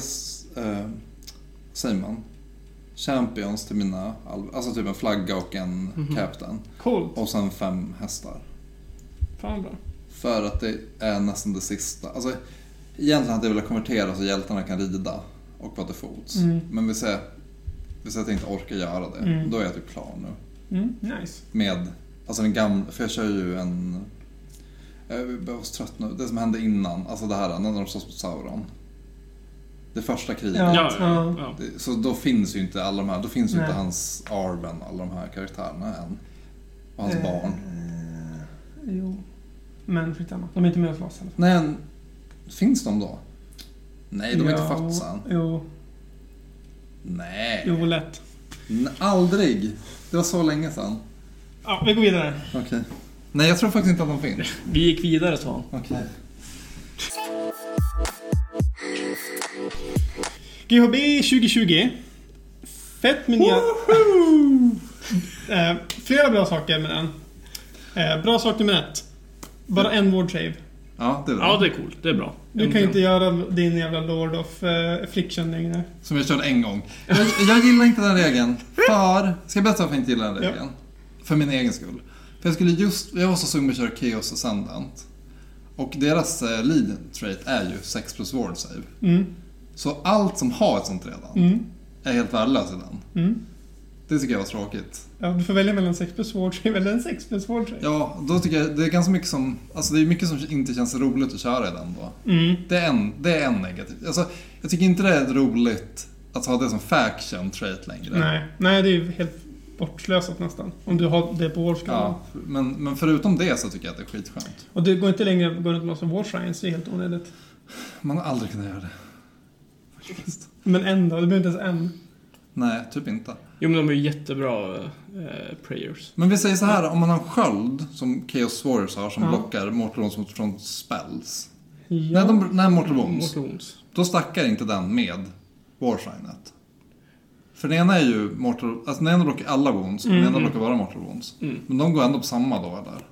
säger man champions till mina alltså typ en flagga och en captain. Coolt. Och sen 5 hästar. Fan bra. För att det är nästan det sista. Alltså egentligen hade jag velat konvertera så hjältarna kan rida och vara till fots. Men vi säger att jag inte orkar göra det. Då är jag typ klar nu. Nice. Med alltså en gammal, för jag kör ju en jag är så trött nu. Det som hände innan, alltså det här när de slåss mot Sauron. Det första kriget. Ja. Så då finns ju inte alla de här, då finns ju inte hans Arwen och alla de här karaktärerna än. Och hans barn. Jo. Men skitsamma. De är inte med och slåss. Nej, finns de då? Nej, de är inte fatsa. Jo. Nej. Jo, lätt. Aldrig. Det var så länge sedan. Ja, vi går vidare. Okej. Nej, jag tror faktiskt inte att de finns. Vi gick vidare, sa han. Okej. GHB 2020. Fett med nya... flera bra saker med den. Bra sak nummer 1. Bara en ward save. Ja, det är bra. Ja, det är coolt. Det är bra. Du kan inte göra din jävla Lord of Affliction längre. Som jag körde en gång. Jag gillar inte den regeln. Ska jag berätta varför jag inte gillar den regeln? Ja. För min egen skull. För jag var så sugen med att köra Chaos Ascendant. Och deras lead trait är ju 6+ ward save. Så allt som har ett sånt redan är helt värdelös i den. Det tycker jag var tråkigt. Ja, du får välja mellan 6+ ward save eller en 6+ ward save. Ja, då tycker jag det är ganska mycket som... Alltså det är mycket som inte känns roligt att köra i den då. Det är en negativ. Alltså, jag tycker inte det är roligt att ha det som faction trait längre. Nej, det är ju helt bortslösat nästan. Om du har det på wardskalan. Ja, men förutom det så tycker jag att det är skitskönt. Och det går inte längre att gå runt med massa ward shrines, det är helt onödigt. Man har aldrig kunnat göra det. Faktiskt. Men en då, det behöver inte ens en. Nej, typ inte. Jo, men de är ju jättebra prayers. Men vi säger så här, om man har en sköld som Chaos Warriors har som blockar Mortal Wounds från spells. Ja. När Mortal Wounds, då stackar inte den med Warshrinet. För den ena är ju den ena blockar alla wounds och den ena blockar bara Mortal Wounds. Men de går ändå på samma då, eller?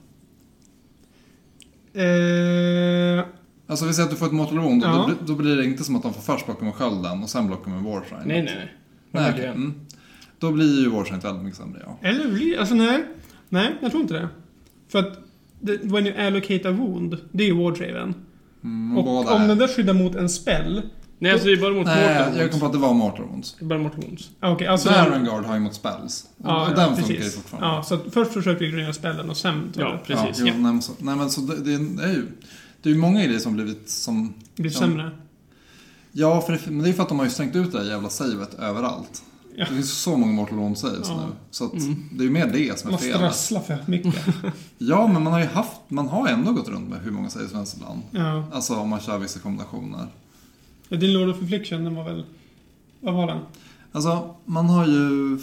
Alltså vi säger att du får ett Mortal Wound och då blir det inte som att de får först blocka med skölden och sen blocka med Warshrinet. Nej. Nej, okay. Då blir ju Warshrinet väldigt mycket sämre, ja. Eller alltså nej, jag tror inte det. För att when you allocate a wound, det är ju wardsaven. Och om den där skyddar mot en spell. Nej, alltså det är bara mot Mortal Wounds. Jag kom på att det var Mortal Wounds. Det är bara Mortal Wounds. Okay, alltså Varengard har ju mot spells. Och den funkar ju fortfarande. Ja, så först försöker vi gröna spellen och sen... Ja, precis. Ja. Nej, men så det är ju många grejer som blivit sämre. Ja, men det är för att de har ju stängt ut det här jävla savet överallt. Ja. Det finns så många Mortal Wounds saves nu. Så att det är ju mer det som är fel. Man strasslar för mycket. Ja, men man har ändå gått runt med hur många saves som helst ibland. Ja. Alltså om man kör vissa kombinationer. Ja, din Lord of Affliction, den var väl... Vad var den? Alltså, man har ju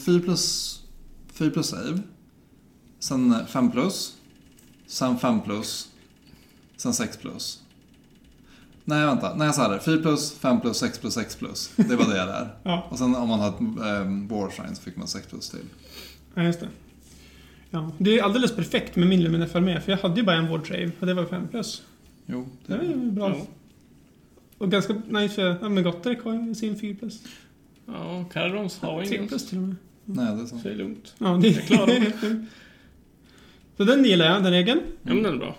4+ save. Sen 5+. Sen 5+. Sen 6+. Nej, vänta. Nej, så här. 4+, 5+, 6+, 6+. Det var det där. Ja. Och sen om man hade Warshrine så fick man 6+ till. Ja, just det. Ja, det är alldeles perfekt med min Luminefar med. För jag hade ju bara en ward save och det var 5+. Jo, det är ju bra. Ja. Och ganska nice för... men Gotterick har ju sin 4+. Ja, Caradons har ingen. 3+ till och med. Nej, det är så. Så det är lugnt. Ja, det är klart. Så den gillar jag, den regeln. Ja, men den är bra.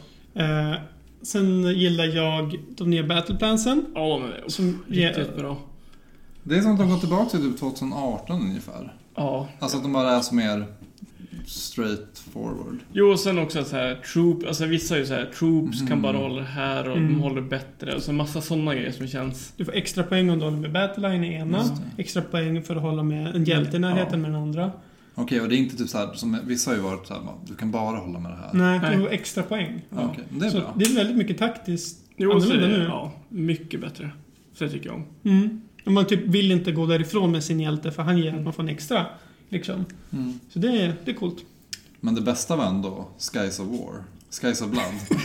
Sen gillar jag de nya battleplansen. Ja, de är som riktigt bra. Det är som att de går tillbaka till typ 2018 ungefär. Ja. Alltså att de bara är så mer straight forward. Jo, och sen också så här troop, alltså vissa är ju så här troops kan bara hålla här och de håller bättre och så massa sådana grejer som känns. Du får extra poäng om du håller med battleline i ena, extra poäng för att hålla med en hjälte i närheten med den andra. Okej, och det är inte typ så här som vissa har ju varit så här, du kan bara hålla med det här. Nej, du får extra poäng. Ja. Okej, det är så bra. Det är väldigt mycket taktiskt. Jo, så är det, ja, mycket bättre. Så det tycker jag om. Och man typ vill inte gå därifrån med sin hjälte för han ger att man får en extra liksom. Så det är coolt. Men det bästa var ändå Skies of War. Skies of Blood.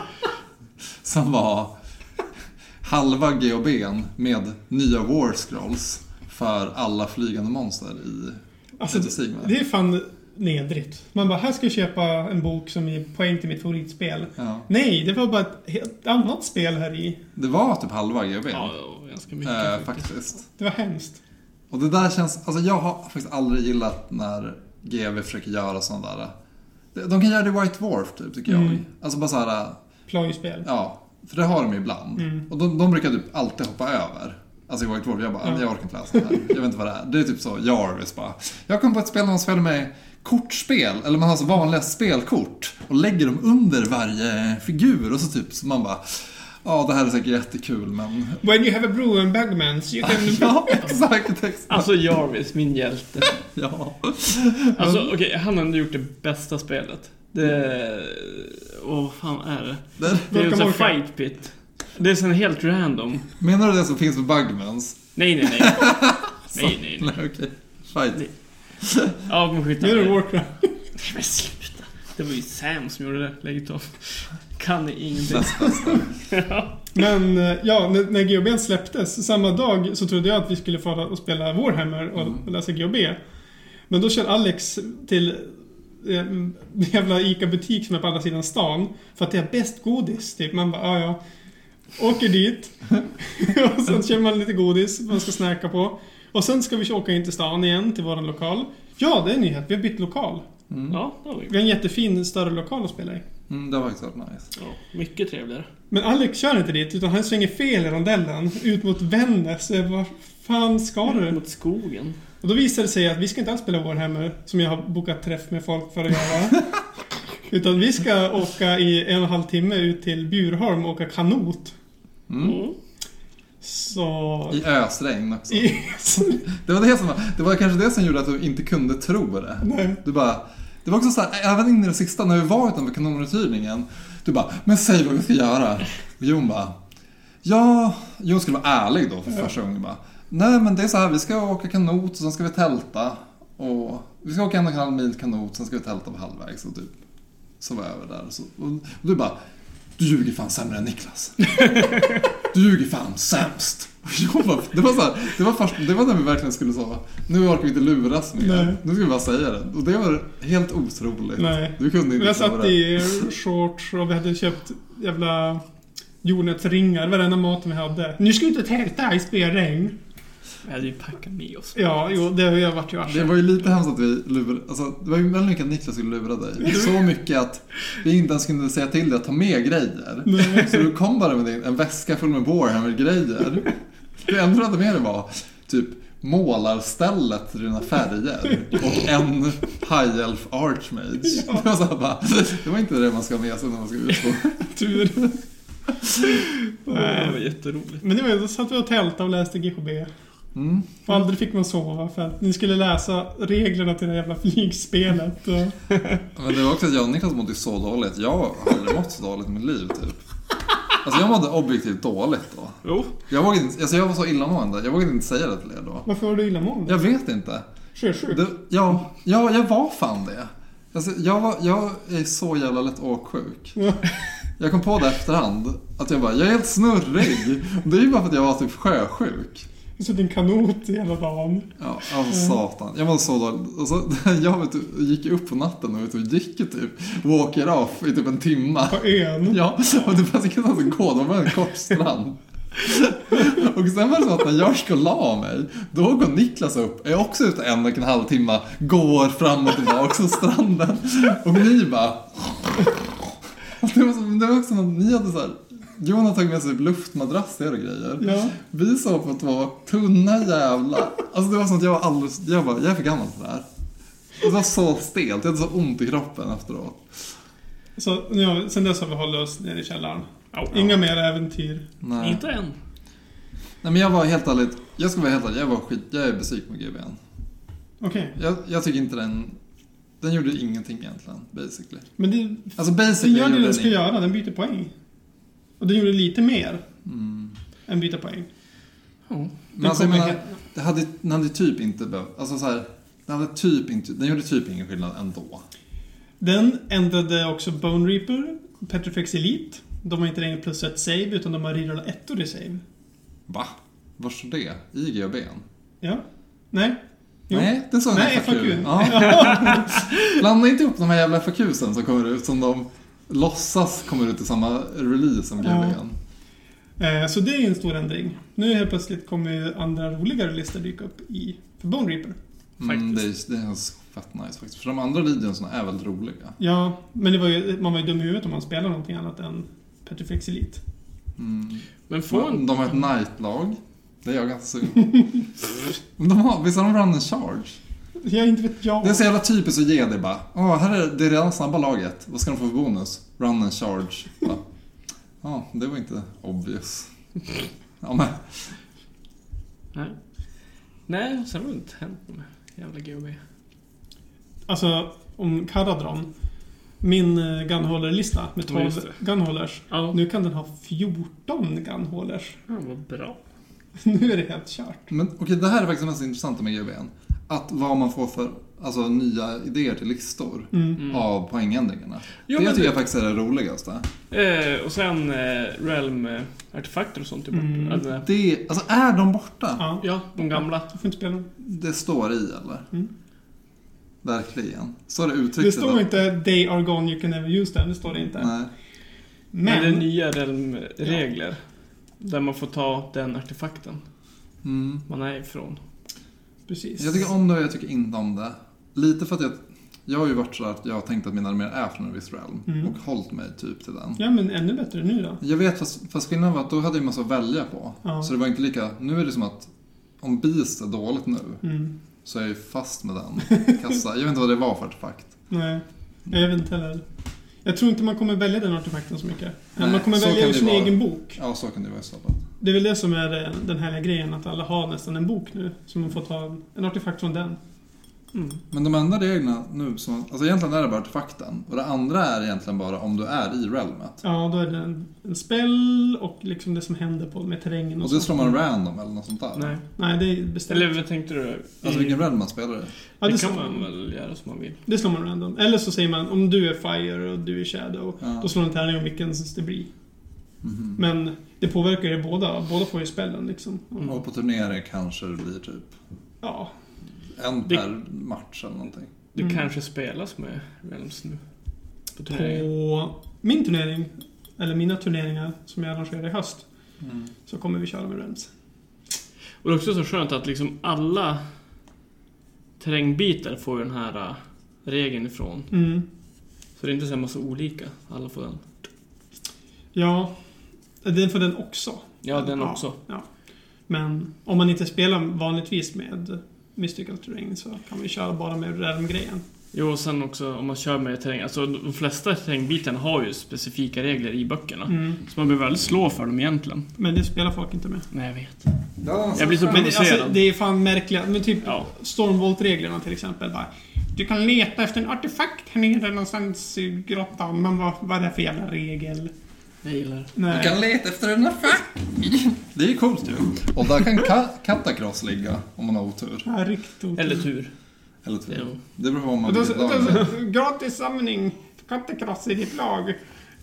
Som var halva GHB:n med nya War Scrolls för alla flygande monster i Sigma. Det är fan nedrigt. Man bara, här ska jag köpa en bok som är poäng till mitt favoritspel. Ja. Nej, det var bara ett helt annat spel här i. Det var typ halva GHB:n. Ja, ganska mycket faktiskt. Det var hemskt. Och det där känns, alltså jag har faktiskt aldrig gillat när GW försöker göra sådana där. De kan göra det i White Dwarf typ, tycker jag. Alltså bara så här. Plojspel. Ja, för det har de ju ibland. Och de brukar typ alltid hoppa över. Alltså i White Dwarf, jag bara, jag orkar inte läsa det här. Jag vet inte vad det är. Det är typ så, Jarvis bara. Jag kom på ett spel där man spelar med kortspel, eller man har så vanliga spelkort och lägger dem under varje figur och så typ så man bara, ja, det här är säkert jättekul, men... When you have a brew and bugmans, you can... Ja, exakt. Alltså Jarvis, min hjälte. Ja. Alltså okej, han har ändå gjort det bästa spelet. Vad fan är det? Det är en sån fight pit. Det är sån helt random. Menar du det som finns på Bugmans? Nej. Nej. Okej. Fight. Nej. Ja, men skit. Nu är det Warcraft. Men sluta. Det var ju Sam som gjorde det. Lägg av. Kan ni ingenting. Ja. Men ja, när GOB släpptes samma dag så trodde jag att vi skulle få och spela Warhammer och läsa GOB. Men då kör Alex till jävla Ica-butik som är på andra sidan stan för att det är bäst godis. Typ. Man bara, ja. Åker dit och sen kör man lite godis man ska snacka på. Och sen ska vi åka in till stan igen till våran lokal. Ja, det är en nyhet. Vi har bytt lokal. Ja, vi har en jättefin större lokal att spela i. Det var faktiskt nice. Ja, mycket trevligare. Men Alex kör inte dit utan han svänger fel i rondellen ut mot Vännäs. Vad fan ska du? Mot skogen. Och då visar det sig att vi ska inte alls spela Warhammer som jag har bokat träff med folk för att göra. Utan vi ska åka i 1,5 timme ut till Bjurholm och åka kanot. Så... I ösregn också. Det var kanske det som gjorde att du inte kunde tro det. Nej. Du bara... Det var också så här, även in i det sista när vi var utanför kanonuthyrningen. Du bara, men säg vad vi ska göra. Och Jon bara... Ja, Jon skulle vara ärlig då för första gången bara. Nej, men det är så här, vi ska åka kanot och sen ska vi tälta. Och vi ska åka 1,5 mil kanot, sen ska vi tälta på halvvägs och typ. Så var jag över där. Och du bara, du ljuger fan sämre än Niklas. Du ljuger fan sämst. Det var så här, det var när vi verkligen skulle säga, nu orkar vi inte luras mer. Nu ska vi bara säga det. Och det var helt otroligt. Nej. Du kunde inte. Jag satt i shorts och vi hade köpt jävla jordnötsringar, varenda maten vi hade. Nu ska vi inte tälta i spelregn. Vi hade ju packat med oss. Ja, jo, det har jag varit ju varse. Det var ju lite hemskt att vi lurade. Alltså, det var ju väldigt mycket att Niklas skulle lura dig. Så mycket att vi inte ens kunde säga till dig att ta med grejer. Nej. Så du kom bara med en väska full med Warhammer-grejer. Det enda du hade med dig var typ målarstället till dina färger och en High Elf Archmage. Ja. Det var så här bara, det var inte det man ska ha med sig när man ska ut på tur. Nej, det var jätteroligt. Men det var, då satt vi och tältade och läste GHB. Och aldrig fick man sova för att ni skulle läsa reglerna till det jävla flygspelet. Men det var också att jag och Niklas mådde så dåligt. Jag har aldrig mått så dåligt i mitt liv typ. Alltså jag mådde objektivt dåligt då. Jo. Jag var så illamående. Jag vågade inte säga det till er då. Varför var du illamående? Jag vet inte. Sjösjuk? Ja, jag var fan det. Alltså, jag är så jävla lätt åksjuk. Jag kom på det efterhand att jag är helt snurrig. Det är ju bara för att jag var typ sjösjuk. Så din kanot hela dagen. Ja, satan. Jag var så dålig. Och så, jag gick upp på natten och gick typ walker off i typ en timma. På ön? Ja, och det fanns inte att gå. Det var en kort strand. Och sen var det så att när jag ska la mig, då går Niklas upp, är också ute 1,5 timme, går fram och tillbaka på stranden. Och ni bara... Det var också något, ni hade så här... Johan har tagit med sig luftmadrasser och grejer. Ja. Vi sa på att det var tunna jävla... Alltså det var sånt att jag är för gammal för det här. Och det var så stelt, jag hade så ont i kroppen efteråt. Så nu, sen dess har vi hållit oss nere i källaren. Inga mer äventyr. Nej. Inte än. Nej, men jag var helt ärligt, jag ska vara helt ärlig, jag är besviken på GBN. Okej. Jag tycker inte den gjorde ingenting egentligen, basically. Men det, alltså basically den gör det den ska göra, den byter poäng. Och den gjorde lite mer än byta poäng. Men alltså, den hade typ inte behövt, alltså så här, den gjorde typ ingen skillnad ändå. Den ändrade också Bone Reaper, Petrifex Elite. De har inte längre plus 1 save, utan de har rerolla 1 i save. Va? Var står det? I GBN? Ja. Nej. Jo. Nej, det sa jag FAQ. Ja. Blanda inte upp de här jävla FAQsen som kommer ut, som de låtsas kommer ut i samma release som GBN. Så det är en stor ändring. Nu helt plötsligt kommer andra roligare listor dyka upp för Bone Reaper. Det är fett nice faktiskt. För de andra Legionsna är väldigt roliga. Ja, men man var ju dum i huvudet om man spelar någonting annat än Petrifex Elite. Men de har ett Night-lag. Det är jag ganska sugen på. Visst har de run and charge? Jag inte vet jag. Det är så jävla typiskt att ge det bara. Här är det redan snabba laget. Vad ska de få för bonus? Run and charge. Ja, det var inte obvious. Ja, men... Nej, sen har det inte hänt med jävla GOB. Alltså, om Caradron. Min gunholder-lista med 12 gunholders. Ja. Nu kan den ha 14 gunholders. Ja, vad bra. Nu är det helt kört. Men okej, det här är faktiskt mest intressant med GBN. Att vad man får för nya idéer till listor av poängändringarna. Jo, det tycker jag faktiskt är det roligaste. Och sen Realm-artefakter och sånt är borta. Alltså är de borta? Ja, de gamla. Du får inte spela dem. Det står i, eller? Verkligen. Så är det uttryckt. Det står inte they are gone, you can never use them. Det står det inte. Nej. Men det är nya Realm-regler. Där man får ta den artefakten man är ifrån. Precis. Jag tycker om det och jag tycker inte om det. Lite för att jag har ju varit så att jag har tänkt att mina arméer är från en viss realm. Och hållit mig typ till den. Ja, men ännu bättre nu då. Jag vet, fast skillnaden var att då hade jag massa att välja på. Ja. Så det var inte lika... Nu är det som att om Beast är dåligt nu så är jag ju fast med den kassa. Jag vet inte vad det var för artefakt. Nej, jag vet inte heller. Jag tror inte man kommer välja den artefakten så mycket. Nej, man kommer välja sin egen bok. Ja, så kan det vara i så fall. Det är väl det som är den här grejen, att alla har nästan en bok nu. Så man får ta en artefakt från den. Men de enda reglerna nu, alltså egentligen är det bara artefakten. Och det andra är egentligen bara om du är i realmet. Ja, då är det en spell och liksom det som händer med terrängen. Och det slår man random eller något sånt där? Nej, det är bestämt. Eller vad tänkte du? Alltså vilken realm man spelar i? Ja, det kan man väl göra som man vill. Det slår man random. Eller så säger man, om du är fire och du är shadow, då slår en tärning om vilken det blir. Men det påverkar ju båda. Båda får ju spellen liksom. Och på turneringar kanske det blir typ... Ja. En per match eller någonting. Det kanske spelas med Realms nu. På min turnering, eller mina turneringar som jag arrangerar i höst, så kommer vi köra med Realms. Och det är också så skönt att liksom alla terrängbitar får ju den här regeln ifrån. Så det är inte så massa olika. Alla får den. Ja, den får den också. Ja, den också. Ja. Men om man inte spelar vanligtvis med Mystical Terrain så kan man ju köra bara med Realm-grejen. Jo, och sen också om man kör med terräng. Alltså de flesta terrängbitarna har ju specifika regler i böckerna. Så man behöver väl slå för dem egentligen. Men det spelar folk inte med. Nej, jag vet. Ja, Jag blir så provocerad. Alltså, det är fan märkligt. Men typ Stormvolt-reglerna till exempel. Bara, du kan leta efter en artefakt här nere någonstans i grottan. Men vad är det för jävla regel? Jag gillar. Du kan leta efter en artefakt. Det är ju coolt ju. Och där kan Katakross ligga om man har otur. Ja, riktigt otur. Eller tur. Eller tur. Jo. Det beror på vad man vill. Gratis samling Katakross i ditt lag.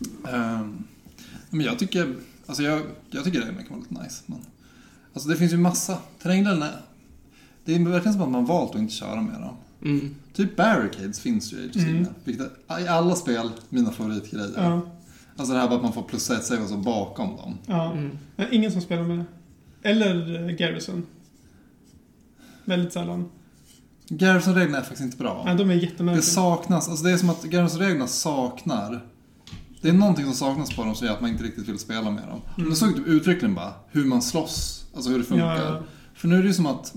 Men jag tycker... Alltså jag tycker det kan vara lite nice. Men, alltså det finns ju massa terrängländer. Det är verkligen som att man valt att inte köra med dem. Typ Barricades finns ju i Age of vilket är, i alla spel mina favoritgrejer. Ja. Alltså det här att man får plus 1 save och så bakom dem. Ja. Ingen som spelar med det. Eller Garrison. Väldigt sällan. Garrison-reglerna är faktiskt inte bra. Ja, de är jättemärkliga. Det saknas, alltså det är som att Garrison-reglerna saknar. Det är någonting som saknas på dem som gör att man inte riktigt vill spela med dem. Men det såg typ uttryckligen bara hur man slåss, alltså hur det funkar. Ja. För nu är det ju som att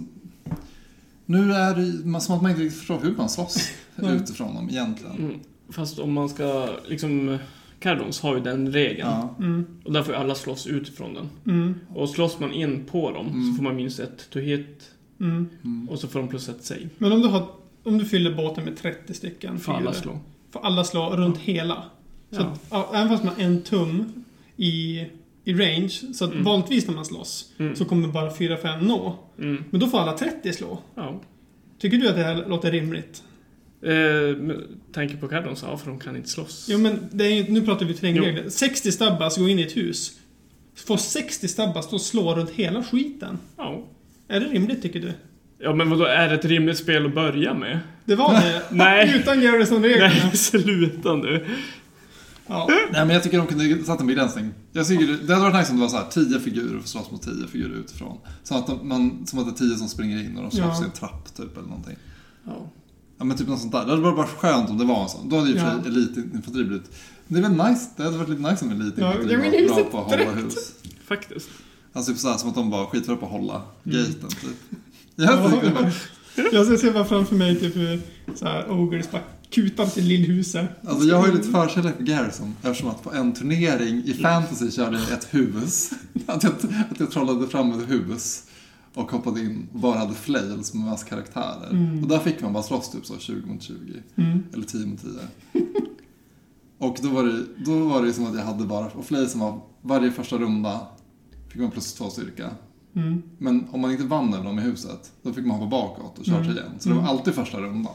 som att man inte riktigt förstår hur man slåss utifrån dem egentligen. Fast om man ska liksom... Cardons har ju den regeln. Ja. Och där får ju alla slåss utifrån den. Och slåss man in på dem så får man minus 1 to hit. Och så får de plus 1 save. Men om du fyller båten med 30 stycken får alla slå. Får alla slå runt hela. Så att, även fast man har en tum i range, så att vanligtvis när man slåss så kommer bara 4-5 nå. Men då får alla 30 slå. Ja. Tycker du att det här låter rimligt? Tänker på Cardons, för de kan inte slåss. Jo, men det är ju, nu pratar vi terrängregler. 60 stabbas gå in i ett hus. Får 60 stabbas då slå runt hela skiten. Ja. Är det rimligt, tycker du? Ja, men vadå, är det ett rimligt spel att börja med? Det var det. Nej. Utan Garrison-reglerna. Nej, sluta nu. Ja. Nej, men jag tycker de kunde satt en begränsning. Jag tycker det hade varit nice om det var så här 10 figurer och slåss mot 10 figurer utifrån. Som att det är 10 som springer in och de slåss i en trapp typ eller någonting. Ja, men typ något sånt där. Det hade varit bara skönt om det var en sån. Då hade ju elitinfanteri blivit... Det är väl nice. Det hade varit lite nice om elitinfanteri var bra på att hålla hus. Faktiskt. Alltså typ såhär som att de bara skiter på att hålla gaten typ. Jag ser bara framför mig typ så här ogres bara kutar till lillhuset. Alltså jag har ju lite förkärlek för Garrison. Eftersom att på en turnering i fantasy körde jag ett hus. Att jag trollade fram ett hus. Och hoppade in och bara hade flails med massa karaktärer. Och där fick man bara slåss typ så 20 mot 20. Eller 10 mot 10. Och då var det som att jag hade bara... Och flailsen var varje första runda fick man plus 2 styrka. Men om man inte vann över dem i huset, då fick man hoppa bakåt och köra igen. Så det var alltid första rundan.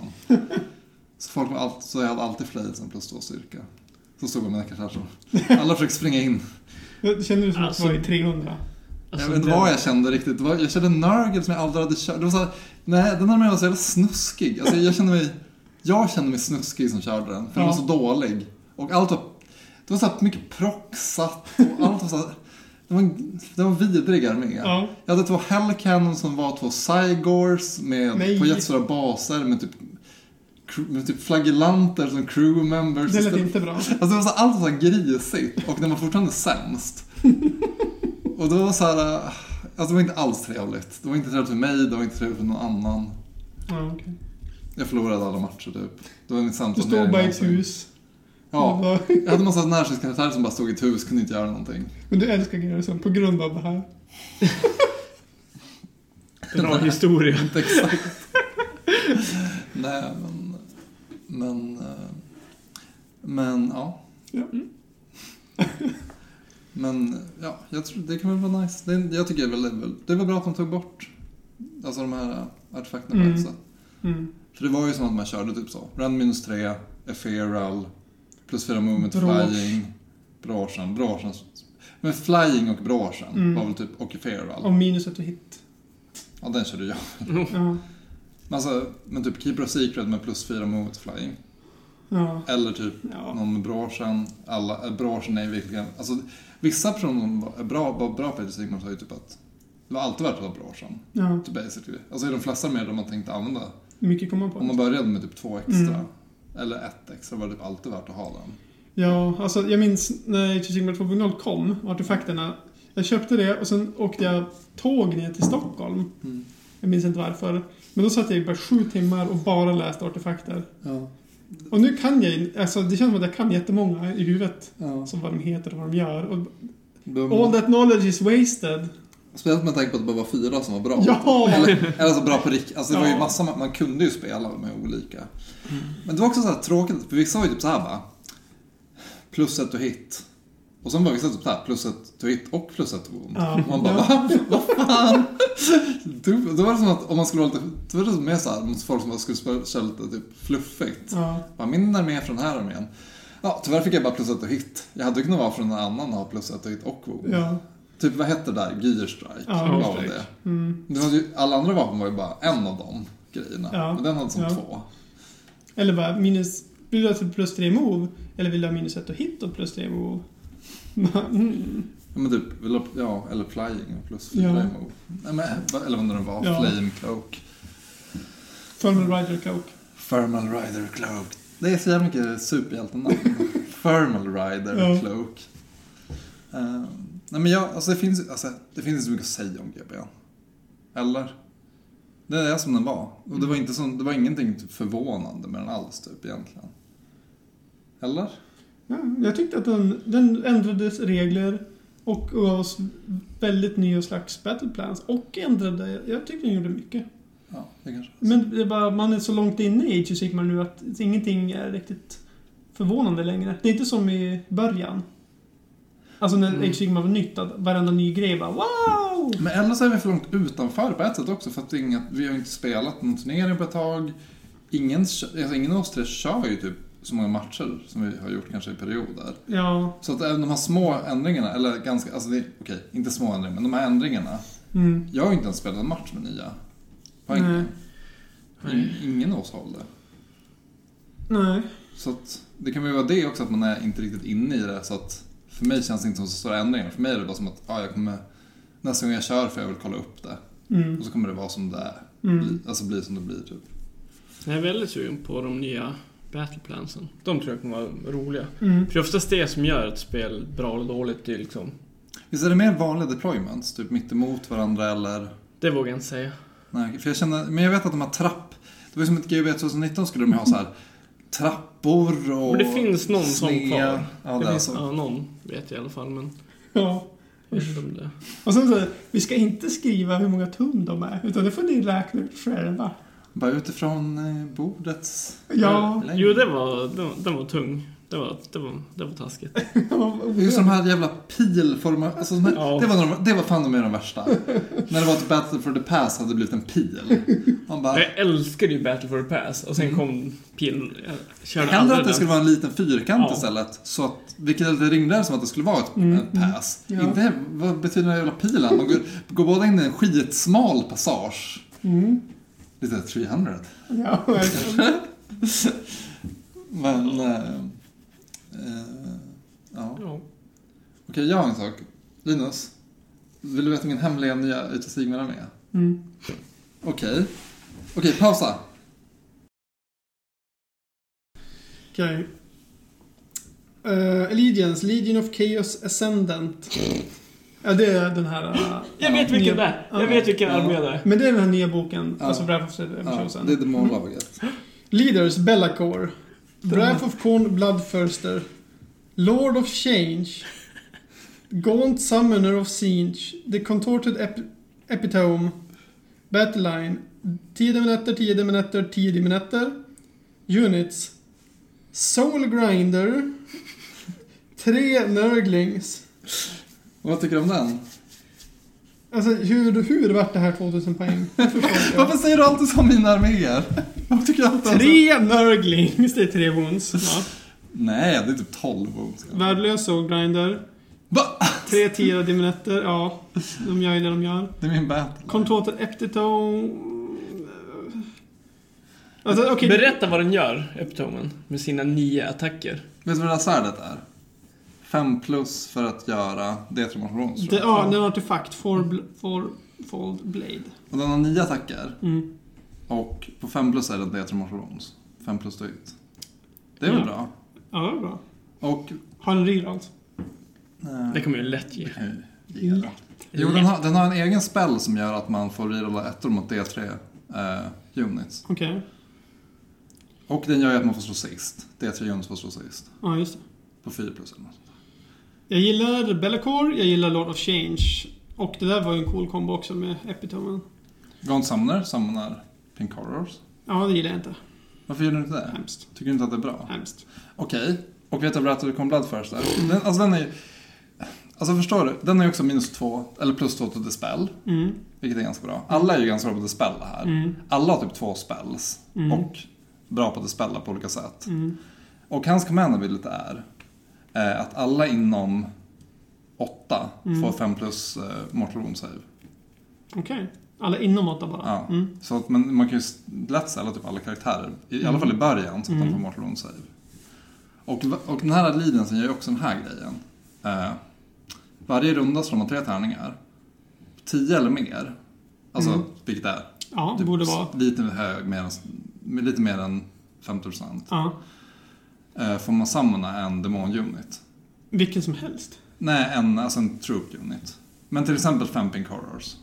Så jag hade alltid flailsen plus 2 styrka. Så stod jag med mina karaktärer. Alla försökte springa in. Det kändes som att det var i 300. Jag vet inte vad jag kände riktigt. Jag kände Nurgle som jag aldrig hade kört. Det var så här, nej, den här med var så jävla snuskig. Alltså jag kände mig snuskig som körde den. För den var så dålig. Och allt var... Det var så här mycket proxat. Och allt var så här... Det var vidriga med. Ja. Jag hade 2 Hellcannon som var 2 Cygors på jättestora baser med typ flagellanter som crew members. Det lät inte bra. Alltså det var så här, allt var så här grisigt. Och den var fortfarande sämst. Och det var så här... Alltså det var inte alls trevligt. Det var inte trevligt för mig, det var inte trevligt för någon annan. Ja, okay. Jag förlorade alla matcher typ. Det var inte sant. Du stod bara i ett hus. Ja, jag hade en massa närstridskaraktärer som bara stod i ett hus, kunde inte göra någonting. Men du älskar Garrison på grund av det här. Bra historia. Inte exakt. Nej, men ja. Men ja, jag tror det kan väl vara nice. Jag tycker det var bra att de tog bort alltså de här artefakterna på ett sätt. För det var ju som att man körde typ så. Rand -3, Ethereal, plus 4 movement, flying, brorsan. Men flying och brorsan var väl typ, och Ethereal. Och minus 1 hit. Ja, den körde jag. Men typ Keeper of Secret med plus 4 movement, flying. Ja. Eller typ någon med brorsan. Brorsan är verkligen... Alltså, vissa personer var bra på Age of Sigmar sa ju typ att det var alltid värt att ha brorsan. Ja. Typ basically. Alltså i de flesta med man tänkte använda. Mycket kommer på. Om man började med typ 2 extra. Eller 1 extra var det typ alltid värt att ha den. Ja, alltså jag minns när Age of Sigmar 2.0 kom, artefakterna. Jag köpte det och sen åkte jag tåg ner till Stockholm. Jag minns inte varför. Men då satt jag i bara 7 timmar och bara läste artefakter. Ja. Och nu kan jag, alltså det känns som att jag kan jättemånga i huvudet. Ja. Som vad de heter och vad de gör. Och all that knowledge is wasted. Speciellt med tanke på att det bara var 4 som var bra. Ja! Eller så bra på riktigt. Alltså det var ju massa, man kunde ju spela med olika. Men det var också så här tråkigt, för vissa var ju typ så här va. Plus 1 to hit. Och sen var vissa typ så här, plus 1 to hit och plus 1 to wound. Ja. Man bara, vad fan? Då var det som att om man skulle vara lite, då var det mer så här mot folk som skulle spela lite typ fluffigt. Ja. Bara, min armé från här armén. Ja, tyvärr fick jag bara plus 1 to hit. Jag hade ju kunnat vara från en annan och ha plus 1 to hit och wound. Ja. Typ, vad hette det där? Gearstrike. Ja, det. Det var ju, alla andra vapen var ju bara en av de grejerna. Ja. Men den hade som 2. Eller bara, vill du ha plus 3 move? Eller vill du ha minus 1 och hit och plus 3 move? Ja, men typ, eller flying och plus 4 move. Eller vad det var, flame cloak. Thermal Rider Cloak. Det är så jävla mycket superhjältenamn. Thermal Rider Cloak. Nej men alltså det finns inte så mycket att säga om GB. Eller? Det är som den var. Och det var ingenting typ förvånande med den alls typ egentligen. Eller? Ja, jag tyckte att den ändrades regler och gav oss väldigt nya slags battle plans och jag tyckte den gjorde mycket. Ja, det kanske. Men det är bara, man är så långt inne i Age of Sigmar nu att ingenting är riktigt förvånande längre. Det är inte som i början. Alltså när Age of Sigmar var nytt, att varenda ny grej bara wow! Men ändå så är vi för långt utanför på ett sätt också, för att vi har inte spelat någon turnering på ett tag. Ingen av oss tre kör ju typ så många matcher som vi har gjort kanske i perioder. Ja. Så att även de här små ändringarna, eller ganska, alltså det, okej, inte små ändringar, men de här ändringarna. Jag har ju inte ens spelat en match med nya poäng. Ingen av oss håller det. Nej. Så att det kan väl vara det också, att man är inte riktigt inne i det, så att för mig känns det inte som så stora ändringar. För mig är det bara som att jag kommer, nästa gång jag kör för jag vill kolla upp det. Och så kommer det vara som det är. Bli som det blir typ. Jag är väldigt sugen på de nya battleplansen. De tror jag kommer vara roliga. För det är oftast det som gör ett spel bra eller dåligt. Det är liksom... Visst är det mer vanliga deployments? Typ mitt emot varandra eller... Det vågar jag inte säga. Nej, för jag vet att de har trapp... Det var som ett GB 2019 skulle de ha så här trappor och... Men det finns någon som kvar. Ja, det finns, så. ja, någon vet jag i alla fall, men... Ja. Det. Och sen så, vi ska inte skriva hur många tum de är, utan det får ni räkna ut själva. Bara utifrån bordets... Ja. Jo, den var tung. Det var taskigt. Just de här jävla pilformar... Alltså, det var fan de värsta. När det var ett Battle for the Pass hade det blivit en pil. Man bara... Jag älskade ju Battle for the Pass. Och sen kom pil... Hellre att det skulle vara en liten fyrkant istället. Så att, vilket är lite rimligare som att det skulle vara ett pass. Ja. Inte, vad betyder den här jävla pilen? Man går båda in i en skitsmal passage. Lite 300. Ja, verkligen. Men... ja. Okej, jag har en sak. Linus, vill du veta min hemliga nya Sigmar är med? Okej, pausa. Okej. Allegiance, Legion of Chaos Ascendant. Ja, det är den här... jag vet vilken det är. Jag vet vilken armé det är. Men det är den här nya boken. Alltså Wrath of Chosen. Det är demonlaget. Leaders, Be'lakor. Wrath of Khorne, Bloodthirster. Lord of Change. Gaunt Summoner of Siege. The Contorted Epitome. Battleline. 10 demonetter, 10 demonetter, 10 demonetter. Units. Soul Grinder. 3 Nurglings. Vad tycker du om den? Alltså, hur vart det här 2000 poäng? Varför säger du alltid så om mina arméer? Vad tycker du alltid? 3 Nurglings, det är 3 wounds. Ja. Nej, det är typ 12 wounds. Värdelös Soul Grinder. Va? 3 10 demonetter, ja. De gör ju det de gör. Det är min battle. Contorted Epitome. Alltså, okay. Berätta vad den gör, Epitomen, med sina 9 attacker. Vet du vad det här svärdet är? 5+ för att göra D3 Ja, den har artefakt. Fold Blade. Och den har 9 attacker. Och på 5+ är det D3 5+ to hit. Det är väl bra? Ja, det är bra. Och... Har den reroll? Det kommer ju lätt ge. Jo, den har en egen spell som gör att man får rerolla 1 mot D3 units. Okej. Och den gör ju att man får slå sist. D3 units får slå sist. Ja, just det. På 4+ eller något. Jag gillar Be'lakor, jag gillar Lord of Change. Och det där var ju en cool combo också med Epitomen. Gaunt Summoner Pink Horrors. Ja, det gillar jag inte. Varför gör du inte det? Hemskt. Tycker du inte att det är bra? Hemskt. Okej. Och vet du vad det kom Bloodthirster? Den är ju... Alltså förstår du? Den är ju också -2 eller +2 till dispel. Vilket är ganska bra. Alla är ju ganska bra på dispel det här. Alla har typ 2 spells. Och bra på dispella på olika sätt. Och hans command ability är att alla inom 8 får 5+ mortal wound save. Okej. Alla inom 8 bara? Ja. Så att man kan ju lätt ställa typ alla karaktärer. I alla fall i början så att de får mortal wound save. Och den här lidensen gör ju också den här grejen. Varje runda slår man 3 tärningar. 10 eller mer. Alltså, vilket är? Ja, det borde vara. Lite mer än 50%. Ja. Får man sammana en demon-unit. Vilken som helst? Nej, en troop-unit. Men till exempel 5 Pink Horrors.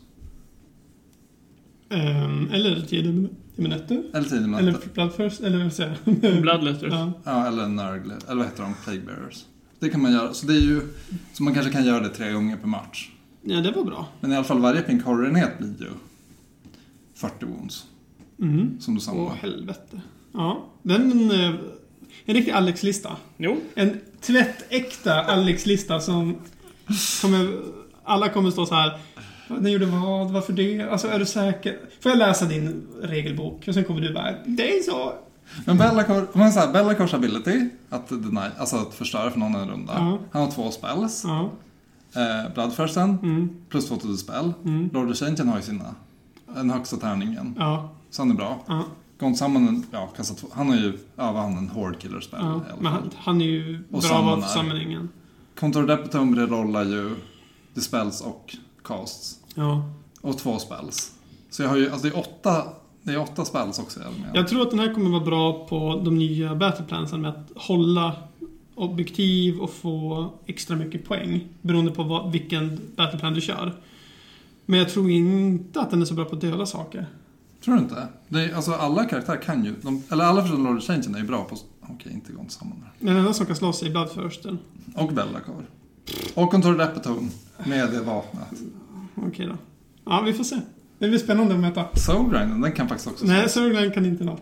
Eller 10 demonetter. Eller 10 demonetter. Eller Bloodthirst, eller vad säger jag? Bloodletters. Ja, eller Nurgle. Eller vad heter de? Plague Bearers. Det kan man göra. Så det är ju... Så man kanske kan göra det 3 gånger per match. Ja, det var bra. Men i alla fall varje Pink Horror-enhet blir ju 40 wounds. Som du samlar. Åh, helvete. Ja, den... En riktig Alex-lista. Jo. En tvättäkta Alex-lista som alla kommer stå så här. Ni gjorde vad? Varför det? Alltså, är du säker? Får jag läsa din regelbok? Och sen kommer du bara, det är så. Men Be'lakors ability att deny, alltså att förstöra för någon en runda. Han har 2 spells. Bloodthirsten +2 till spell. Lord of Change har ju den högsta tärningen. Så han är bra. Gaunt Summoner, kastar 2. Han har ju en Horde Killer spell. Men han är ju och bra på summoningen. Control Epitome rollar ju dispels och casts. Och 2 spells. Så jag har ju, alltså det är 8 spells också. Jag tror att den här kommer vara bra på de nya battleplansen med att hålla objektiv och få extra mycket poäng beroende på vilken battleplan du kör. Men jag tror inte att den är så bra på att döda saker. Tror du inte? Det är, alltså alla karaktärer kan ju... alla förutom Lord of Change är ju bra på Okej, inte gått samman där. Den enda som kan slåss i Bloodthirsten. Och Bellacar. Och Contour Repeton med det vapnet. Okej då. Ja, vi får se. Det blir spännande att möta. Soulgrinden, den kan faktiskt också Nej, Soulgrind kan inte något.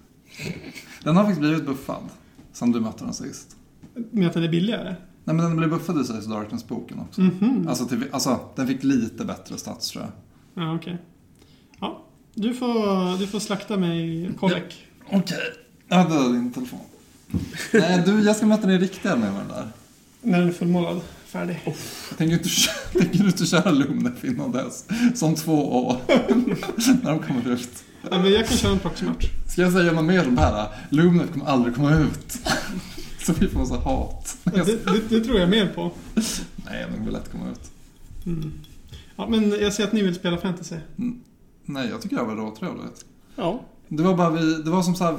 Den har faktiskt blivit buffad. Som du mötte den sist. Möta det billigare? Nej, men den blev buffad i Size Darkness-boken också. Alltså, den fick lite bättre stats, tror jag. Ja, okej. Ja, du får slakta mig, Kollek. Okej. Ja, det är din telefon. Nej, jag ska möta den riktiga med den där. När den är fullmålad. Färdig. Jag tänker inte köra Lumnef innan dess. Som 2 år. När de kommer ut. Ja, men jag kan köra en proxy-match. Ska jag säga något mer om det här? Lumnef kommer aldrig komma ut. Så vi får så hat. Det tror jag mer på. Nej, men det vill lätt komma ut. Ja, men jag ser att ni vill spela fantasy. Nej, jag tycker det var råtrevligt. Ja. Det var bara det var som så här.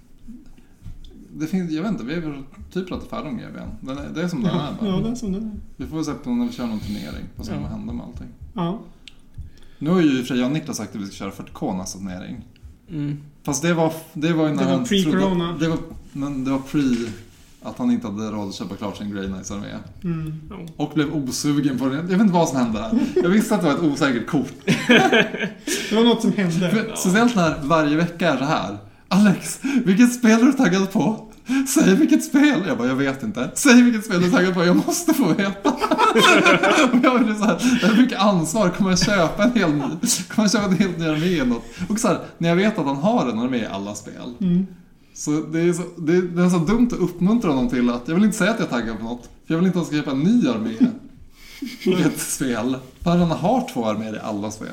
Det finns, jag vet inte, vi är väl typ pratat färdigt om GVN. Det är som den är. Ja, det är som den är. Vi får se på när vi kör någon turnering. Vad som händer med allting. Ja. Nu har ju jag och Niklas sagt att vi ska köra 40K nästa turnering. Fast det var ju när det var pre-corona. Det var pre att han inte hade råd att köpa klart sin Grey Knights armé. Och blev osugen på det. Jag vet inte vad som hände där. Jag visste att det var ett osäkert kort. Det var något som hände. Speciellt när varje vecka är så här. Alex, vilket spel är du taggad på? Säg vilket spel. Jag bara, jag vet inte. Säg vilket spel du är taggad på. Jag måste få veta. Och jag blir så här, det är mycket ansvar. Kommer jag köpa en helt ny armé eller något? Och så här, när jag vet att han har en armé i alla spel. Så det är så dumt att uppmuntra honom till att jag vill inte säga att jag taggar på något. För jag vill inte att han ska köpa en ny armé i ett spel. För han har 2 arméer i alla spel.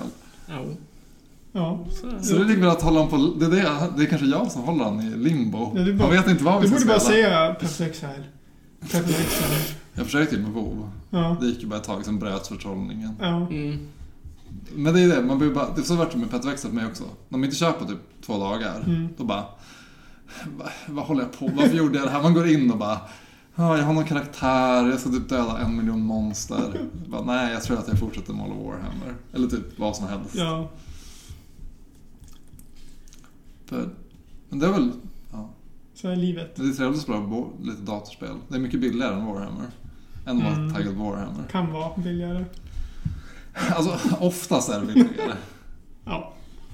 Ja. Så det är väl att hålla honom på... Det är kanske jag som håller honom i limbo. Han vet inte vad vi ska spela. Du borde bara säga Perfect Exile. Jag försökte ju med WoW. Ja. Det gick ju bara ett tag, sen bröts förtrollningen. Ja. Men det är det, man behöver bara... Det är så värt med Perfect Exile för mig också. När man inte köper typ 2 dagar, då bara... Vad håller jag på? Varför gjorde jag det här? Man går in och bara... jag har någon karaktär, jag ska typ döda 1 miljon monster. Bara, nej, jag tror att jag fortsätter måla Warhammer. Eller typ vad som helst. Ja. Men det är väl... Ja. Så är livet. Det är trevligt att spela lite datorspel. Det är mycket billigare än Warhammer. Än att vara taggad Warhammer. Kan vara billigare. Alltså, oftast är det billigare. Ja.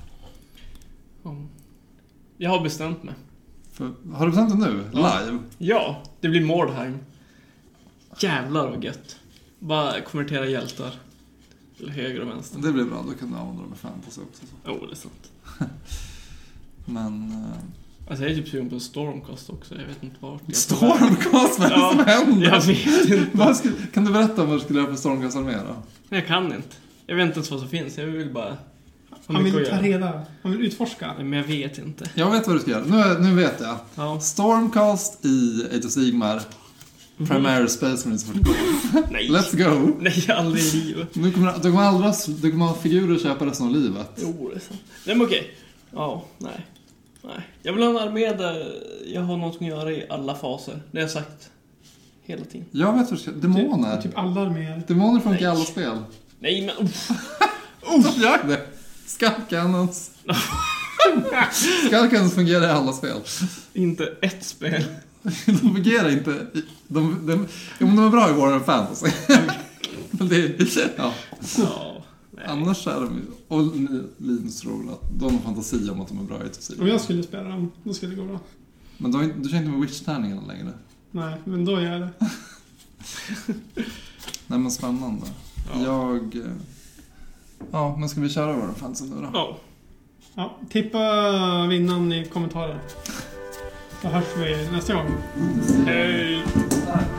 Jag har bestämt mig. Har du bestämt det nu? Live? Ja, det blir Mordheim. Jävlar vad gött. Bara konvertera hjältar. Eller höger och vänster. Det blir bra, då kan du använda dem med fantasy också. Det är sant. Men... Alltså jag är typ sugen på Stormcast också, jag vet inte vart. Stormcast? Vad är det som händer? Jag vet inte. Kan du berätta om vad du skulle göra för Stormcast armé då? Jag kan inte. Jag vet inte ens vad som finns, jag vill bara... Han vill ta reda, han vill utforska. Men jag vet inte. Jag vet vad du ska göra, nu vet jag. Ja. Stormcast i Age of Sigmar. Primary Space Marines 40K. Nej. Let's go. Nej, aldrig i livet. Du kommer ha figurer att köpa resten av livet. Jo, det är sant. Nej, men okej. Nej. Jag vill ha en armé där jag har något att göra i alla faser. Det har jag sagt hela tiden. Jag vet vad du ska... Demoner. Typ alla arméer. Demoner funkar i alla spel. Nej, men... Gör det. Skullcannons. Skullcannons fungerar i alla spel. Inte ett spel. De fungerar inte... De är bra i Warhammer Fantasy. Men det är... Ja. Annars är de... Och Linus tror att de har fantasi om att de är bra i ett. Om jag skulle spela dem, då skulle det gå bra. Men du känner inte med Witch-tärningarna längre? Nej, men då gör jag det. Nej, men spännande. Ja, men ska vi köra Warhammer Fantasy nu då? Ja, tippa vinnaren i kommentaren. Då hörs vi nästa gång. Hej!